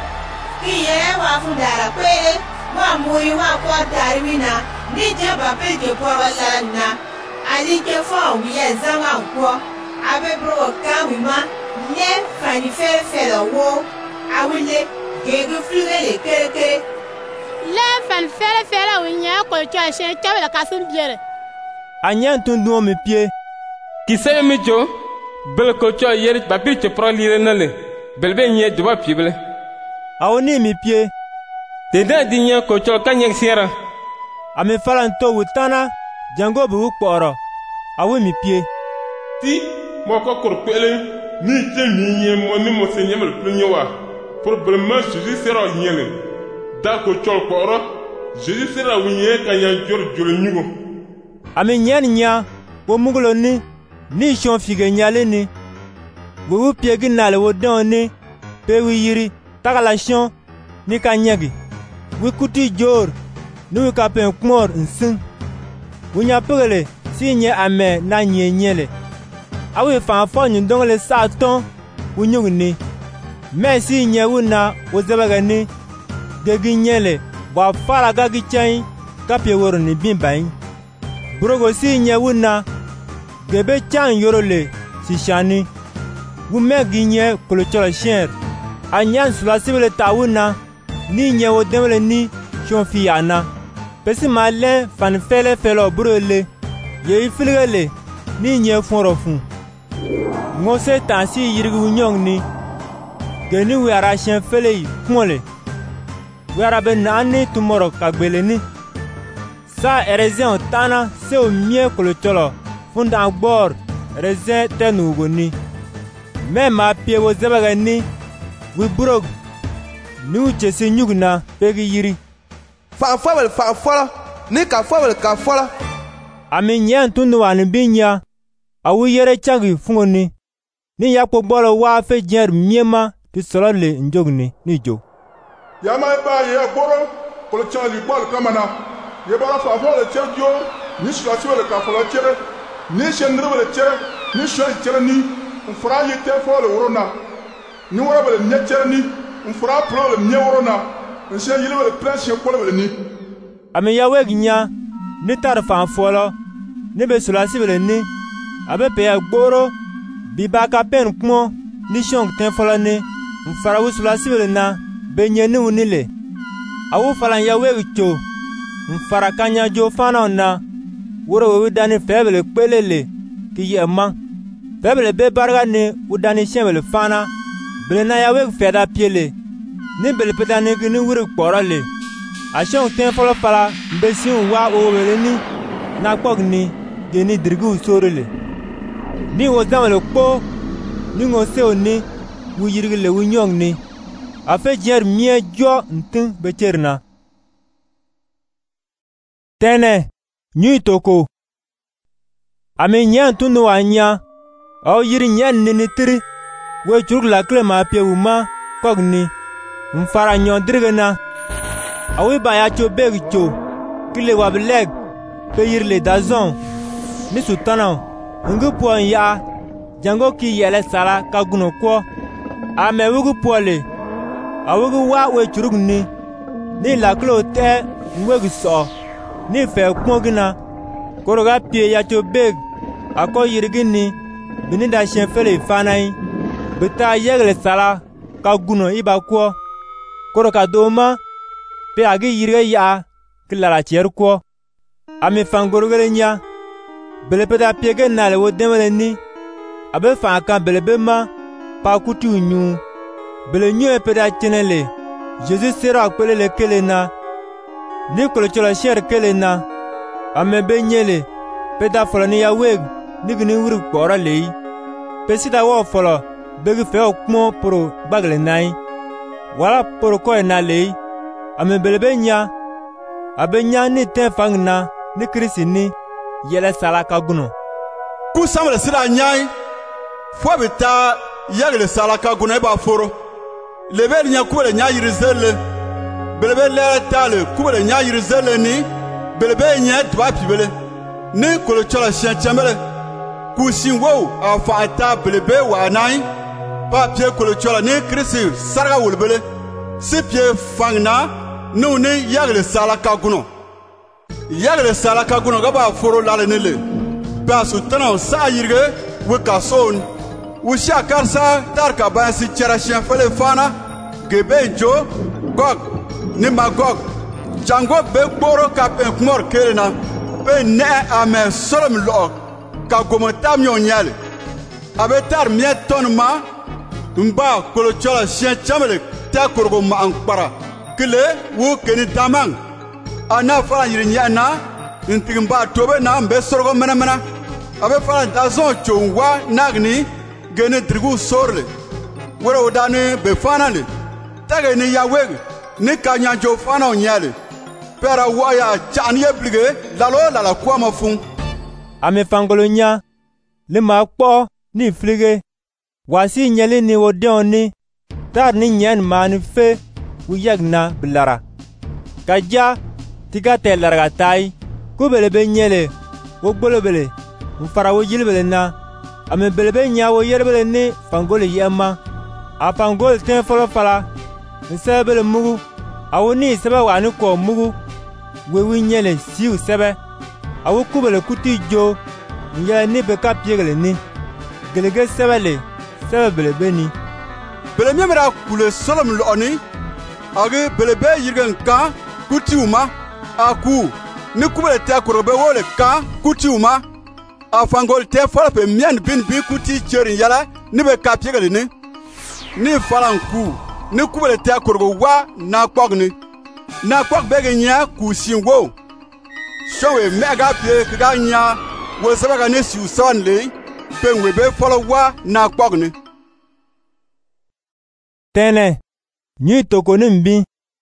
Kiye wa fundara kwele wa muyi wa kwa darwina ni je bape je kwa walana ali ke fo wiye zama kwa abe bro kamima ye fani fe fe lo wo awile gege fluge le kere kere le fan fere fere winya ko cho shen kawela kasun biere anyan tundu mi pie kise mi jo bel ko cho yeri bapi che pro lire nale belbe nye dwa pible awoni mi pie de da dinya ko cho kanyek sera ame falan to wutana jango bu kporo awu mi pie ti mo ko kor pele ni je mi nye mo ni mo se nye me plenye wa problème Jésus sera nyele da ko cho kporo Jésus sera winye kanya jor jor nyugo ame nyen nya wo mugulo ni ni shon fige nyale ni bu pie ginale wo don ni pe wi yiri takala shon ni kanyegi wi kuti jor ni wi ka pen kmor nsin wunya pegele si nye ame na nye nyele awi fan fo nyi ndongele sa ton wunyug ni me si nye wuna wo zebega ni gegi nyele ba fara gagi chen ka pe woro ni bin bayin brogo si nye wuna gebe chan yorole si shani wu me gi nye kolochola sher anyan sula sibele ta wuna ni nye wo demele ni shon fi yana pesi malen fan fele felo brole ye ifilgele ni nye foro fun ngo se tansi yirgu nyong ni geni wi ara shen fele yi kumole wi ara be nani tumoro kagbele ni sa erezen tana se o mie kolocholo funda gbor erezen tenugo ni me ma pie wo zebaga ni wi brog ni u chesi nyugna pegi yiri fa fawel fa fola ni ka fawel ka fola ami nyen tundu wani binya awu yere changi fungoni ni yakpo bolo wa fe jer miema ti solo le njogni ni jo yama ba ye boro ko changi bol kamana ye bara fa fo le cherjo ni shla si le ka fola chere ni shendro le chere ni shwa chere ni fura ye te fo le worona ni wora le nye chere ni fura pro le nye worona nse yile le presse ko le ni ami yawe ginya ni tar fa folo ni be sula sibele ni abe pe agboro bi ba ka pen kmo ni shong ten folo ni mfara wu sula sibele na be nyeni unile awu falan yawe cho mfara kanya jo fana na woro wi dani febele pelele ki yema febele be barga ni udani shemele fana bele na yawe feda piele ni bele pedani ni wuri kporale ashon ten folo fala mbesi wa o wele ni na kpog ni geni dirgu sorele ni wo zamale kpo ni ngo se oni wu yirgile wu nyong ni afe jer mie jo ntin becherna tene nyi toko ame nyan tunu wanya o yiri nyan ni tiri we churuk la klema pie wuma kogni mfara nyon dirgena awi ba ya cho beg cho kile wableg pe yirle dazon ni sutana ngu po ya jango ki yele sala ka guno ko ame wugu pole awugu wa we churuk ni ni la klo te ngwegu so ni fe kpogina koroga pie ya cho beg ako yirgini bininda shen fele fanai bita yegle sala ka guno iba ko koroka doma pe agi yirge ya klara cher ko ami fangorogele nya belepeda piege nale wo demele ni abe fa kan belebe ma pa kutu nyu bele nyu e peda chenele Jesus sera pelele kelena ni kolochola sher kelena ame benyele peda folo ni ya weg ni gni wuri kpora lei pesida wo folo begi fe okmo pro bagle nai wala pro ko na lei ame belebe nya abe nya ni te fangna ni krisi ni yele sala ka guno ku samle sira nyai fo bi ta yagle sala ka guna ba foro lebe nya kubele nya yirzele belebe lere tale kubele nya yirzele ni belebe nya dwa pibele ni kolo chola shen chambele ku sin wo a fa ta belebe wa nai pa pie kolo chola ni krisi sarga wulbele si pie fangna nu ni yagle sala ka guno yagle sala ka guno ga ba foro lale ni le ba su tana sa yirge we ka son we sha karsa tar ka ba si chera shen fele fana gebe jo gog ni magog jango be gboro ka pe kmor kelena pe ne ame solom lo ka gomo tam nyon nyale abe tar miet ton ma mba kolo chola shen chamele ta korgo ma ankpara kile wo keni tamang ana fara yiri nyana ntigimba tobe na mbe sorgo mena mena abe fara dazon chongwa nagni gene drigu sorle wora odani be fanale tage ni yaweg ni kanya jo fana onyale pera waya chani eblige lalo lala kwa mafun ame fangolonya le makpo ni flige wasi nyele ni wodoni tar ni nyen man fe wuyagna blara kaja tiga telarga tai kubele be nyele wogbolobele mfara wojilbele na ame belebe nya wo yerbele ni fangole yema a fangol ten folo fala nsebele mugu awoni sebe wani ko mugu wewi nyele siu sebe awu kubele kuti jo nyele ni be kapiegele ni gelege sebele sebe belebe ni belebe mera kule solom loni age belebe yirgen ka kuti uma aku ni kubele te akorobe wole ka kuti uma a fangol te folo pe mien bin bi kuti cherin yala ni be kapiegele ni ni falanku ni kubele te akorgo wa na kpogni na kpog bege nya ku sinwo showe mega pie kaga nya wo sabaga ne siu son le penwe be folo wa na kpogni tene nyi toko ni mbi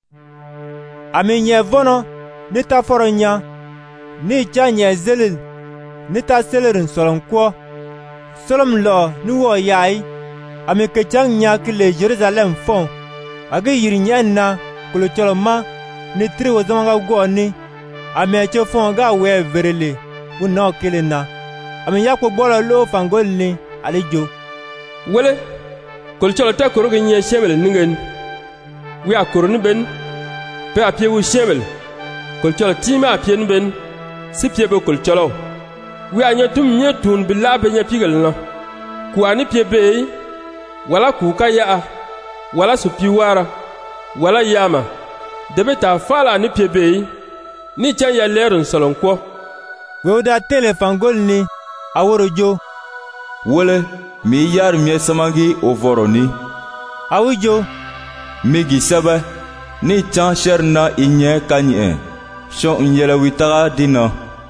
ami nye vono ni ta foro nya ni cha nye zelil ni ta selerin solon kwo solom lo ni wo yai ami kechang nya kile Jerusalem fon age yiri nyanna kulo choloma ni tri wo zamanga goni ame che fon ga we verele buno kelena ame yakwo bolo lo fangol ni alijo wele kul cholo ta koro gnye shemel ningen wi akoro ni ben pe apie wu shemel kul cholo tima apie ni ben sipie be kul cholo wi anya tum nye tun bilabe nya pigel no kuani pie be wala kuka ya wala supiwara wala yama debe ta fala ni piebe ni chan ya lerun solonko wewda telefangol ni aworojo wole mi yar mi samangi ovoroni awijo mi gisaba ni chan sherna inye kanye sho nyela witaga dina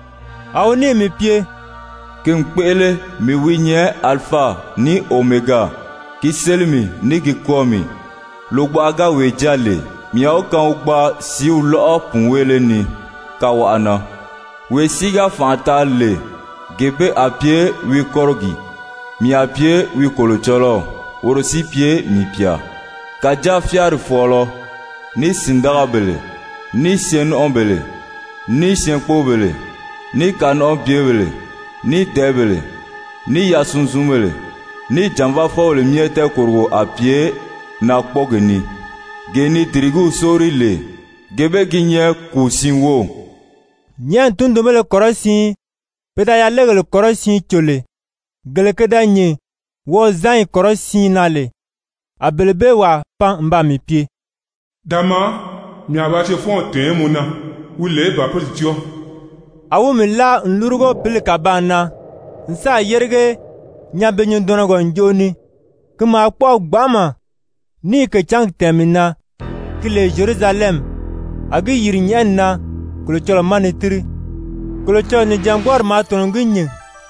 awni mi pie kin pele mi winye alpha ni omega kiselmi ni gikomi logba aga wejale miao kan ugba si ulo punwele ni kawana we siga fantale gebe apie wi korogi mi apie wi kolocholo orosi pie mi pia kaja fiar folo ni sindagabele ni sen ombele ni sen pobele ni kanon biebele ni debele ni yasunzumele ni janva fo le miete korgo apie na kpogeni geni trigu sori le gebe ginye kusinwo nyen tundumele korosi peda ya legele korosi chole gelekeda nye wo zan korosi nale abelebe wa pan mba mi pie dama mi abache fon temuna wule ba positio awu mi la nlurugo pilika bana nsa yerge nyabenyo donogo njoni kuma kpo gbama ni ke chang temina kile Jerusalem agi yiri nyanna kulo cholo manitri kulo cholo ni jangwar ma tonginye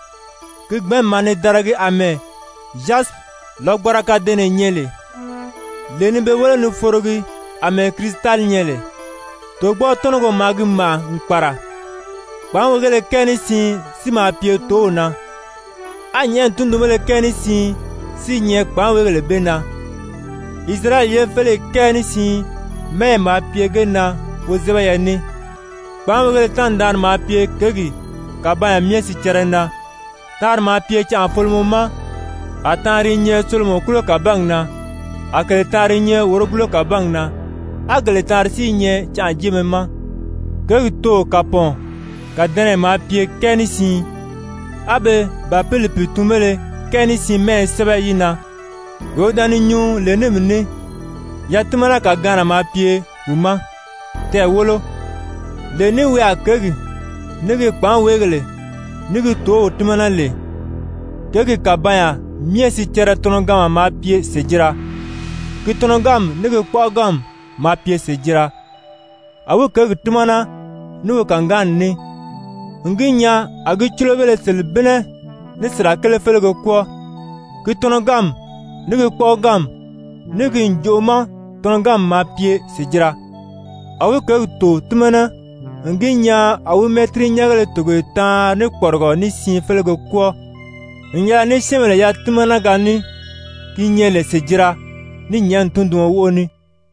ke gben mane daragi ame jas logbara ka dene nyele leni be wala no forogi ame kristal nyele to gbo tonogo magi ma nkpara kwan wogele keni si si ma pie to na anyen tundumele keni si si nye kpan wegele bena. Israel ye fele keni si me ma pie gena wo zeba ya ni. Kpan wegele tan dan ma pie kegi ka ba ya mie si cherena. Tar ma pie cha folmo ma atari nye solmo kulo ka bangna. Akele tari nye woro kulo ka bangna. Agele tar si nye cha jime ma. Kegi to kapon ka dene ma pie keni si. Abe ba pele pitumele keni si me sebe yina. Godani nyu le nemne. Yatumala ka gana ma pie wuma. Te wolo. Le ni we akegi. Nigi kpan wegele. Nigi to utumana le. Kegi kabaya miesi chere tonogama ma pie sejira. Ki tonogam nigi kwa gam ma pie sejira. Awu kegi tumana nuwe kangan ni. Nginya agi chulobele selibene ni sirakele felego kwa. Ki tonogam nigi kwa gam nigi njoma tonogam ma pie sejira. Awu kegi to tumana nginya awu metri nyagale togo ta ni korgo ni sin felego kwa. Nya ni semele ya tumana gani ki nyele sejira ni nyan tundu woni.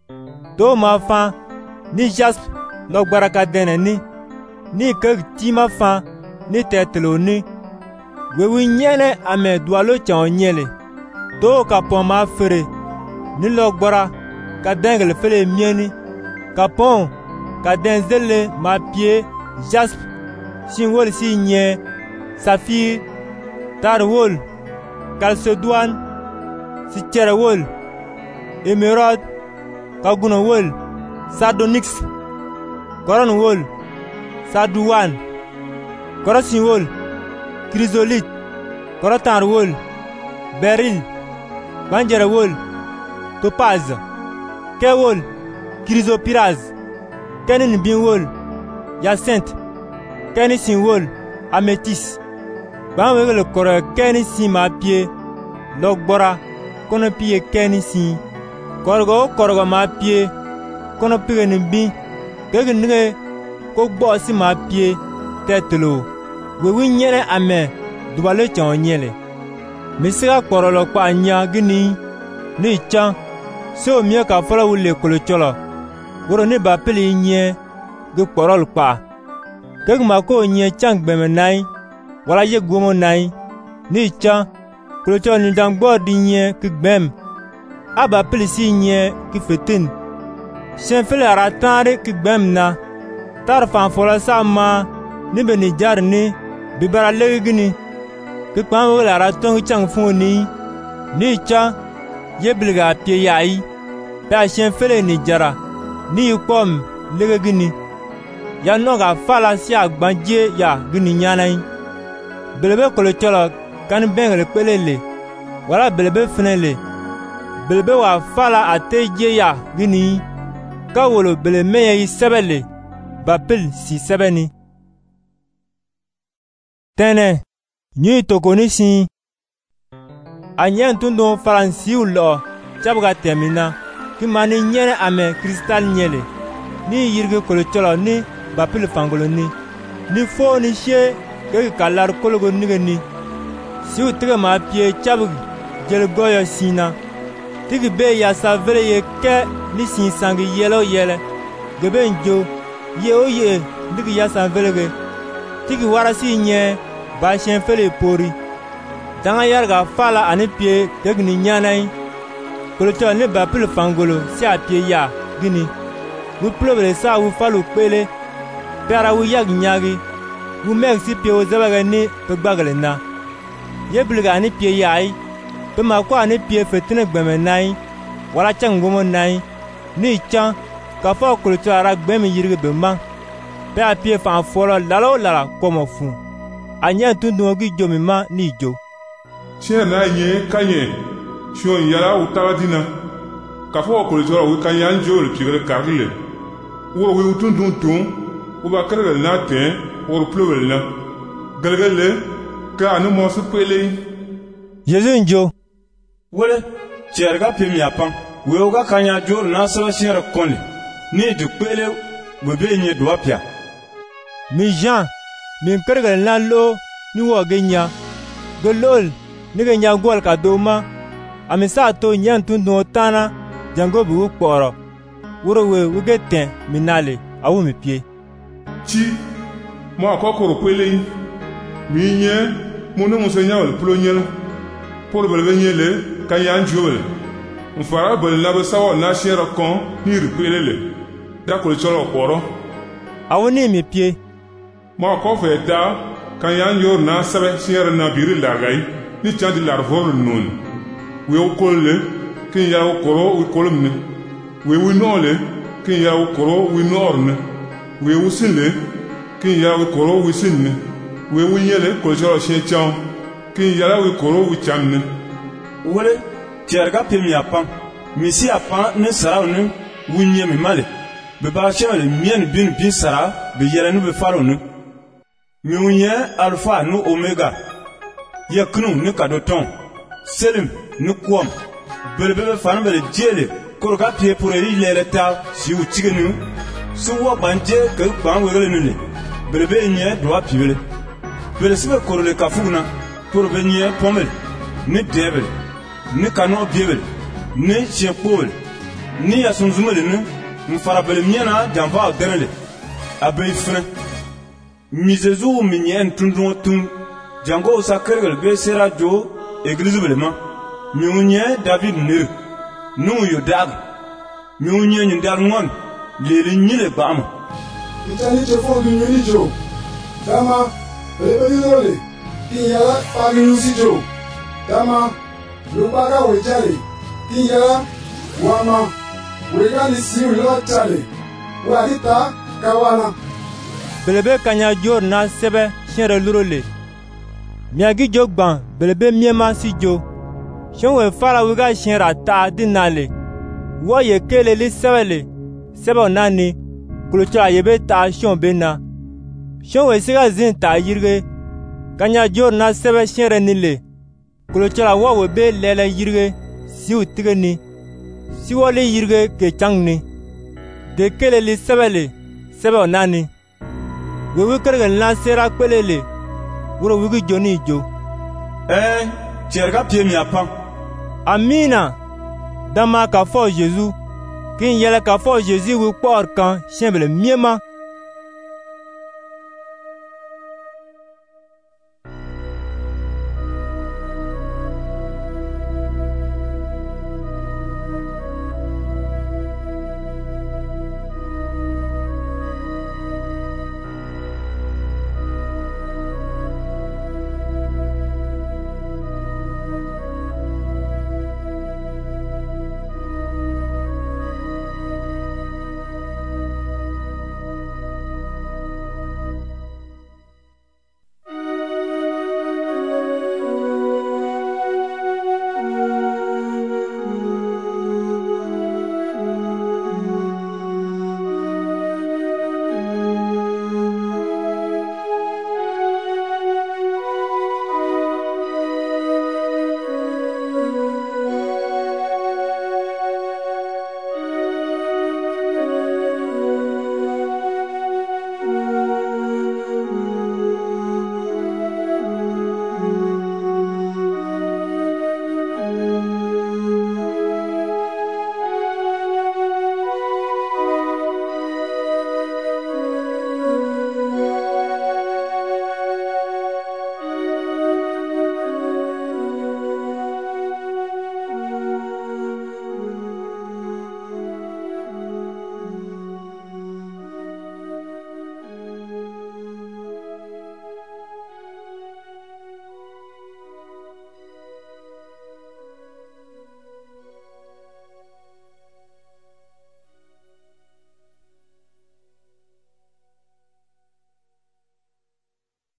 To ma fa ni jasp no gbaraka dene ni ni keg ti ma fa ni tetelo ni. Wewi nyene ame dualo chan nyele. To ka pon ma fere ni lo gbara ka dengle fele mieni. Ka pon ka denzele ma pie jasp sin wol si nye safir tar wol kalsedouan si chere wol emerald kaguna wol sardonyx koron wol sarduwan korosin wol chrysolite korotan wol beryl banjere wol topaz ke wol chrysopiraz kenin bin wol hyacinthe kenisin wol améthyste. Ban wegele koro keni si ma pie logbora kono pie keni si korgo korgo ma pie kono pige ni bi kege nge ko gbo si ma pie tetelo wewi nyere ame dubale chon nyele misiga korolo kwa nya gini ni chan so mie ka fola wule kolo cholo woro ni ba peli nye ge korol kwa kege ma ko nye chang gbeme nai wala ye gomo nai ni chan klocho ni dangbo di nye ki gbem aba pelisi nye ki fetin shen fele aratare ki gbem na tar fan fola sa ma ni be ni jar ni bibara legini ki kwan wala araton chang funi ni chan ye bilga pie yai pa shen fele ni jara ni kom legini ya noga fala si agbanje ya gini nyanai belebe kolo cholo kan bengele pelele wala belebe fenele belebe wa fala ateje ya gini ka wolo bele meye yi sebele bapel si sebeni tene nyi tokoni si anyen tundo faransi ulo chabga temina ki mani nyene ame kristal nyele ni yirge kolo cholo ni bapel fangolo ni ni fo ni she kegi kalar kologo nige ni siu tige ma pie chabg jel goyo sina tigi be ya savele ye ke ni sin sangi yelo yele gebe njo ye o ye nigi ya savele ge tigi warasi nye ba shen fele pori danga yarga fala ani pie kegi ni nyanai kolocho ne ba pil fangolo si a pie ya gini wu plobele sa wu falu pele pera wu yag nyagi wu meg si pie wo zabaga ni pe gbagale na ye bilga ni pie yai pe ma kwa ni pie fetine gbeme nai wala chang gomo nai ni chan ka fo kolocho ara gbeme yirge be ma pe a pie fan folo lalo lala komo fu anya tundu gi jomi ma ni jo chen na nye kanye shon yara utawadina ka fo kolocho wi kanya njo le pigre karle wo wi tundu tun wo ba kare na ten wo plowel na galgale ka anu mo su pele yezu njo wole cherga pim yapan we ga kanya jor na so shere konle ni du pele we be nye do apia mi jan mi kergal na lo ni wo genya golol ni genya gol ka doma ami sa to nyen tun do tana jango bu kporo wuro we wige ten minale awu mi pie chi mo akokoro pele mi nye mo no mo senya wal plonyel pour belbe nyele kan yan jowel mfara bel na be sawo na shera kon ni ripelele da ko cholo kporo awu ni mi pie mo akofe da kan yan yor na sabe shera na biri largai ni chandi larvor nun we okolle kin ya okoro we kolumne we we nole kin ya okoro we norne we usile kin ya okoro we sinne we we nyele ko joro she cham kin ya we koro we chamne wole tierga pemi apan misi apan ne saraw ne wunye mi male be ba chele mien bin bin sara be yele nu be faro ne mi wunye alpha nu omega yaknu ne kadoton selim ni kuam belebele fan bele jele koroga pie pour ri lele ta si u tigenu su wo banje ke ban wele nule belebe nye doa piwele bele sibe korole kafuna pour be nye pomel ni debel ni kano biebel ni chepol ni asunzumele ni mfara bele miena jamva denele abe fene mizezu minye ntundun tun jango sakrel be serajo église belema miunye David ne nu yodag miunye nyindal ngon leli nyile bama itani te fo mi nyini jo dama bebe yole kinyala pa mi nusi jo dama lubaga wejale kinyala wama wegani si lotale wadita kawana belebe kanya jor na sebe shere lurole miagi jogban belebe miema si jo shonwe fara wiga shinra ta dinale wo ye kele li sebele sebo nani kulocha yebe ta shon bena shonwe siga zin ta yirge kanya jor na sebe shinre nile kulocha wo we be lele yirge si utige ni si wo li yirge ke changni de kele li sebele sebo nani we we kerge na sera pelele wuro wigi joni jo eh tierga pie mi apan amina dama ka fo Jésus kin yele ka fo Jésus wi por kan chembele miema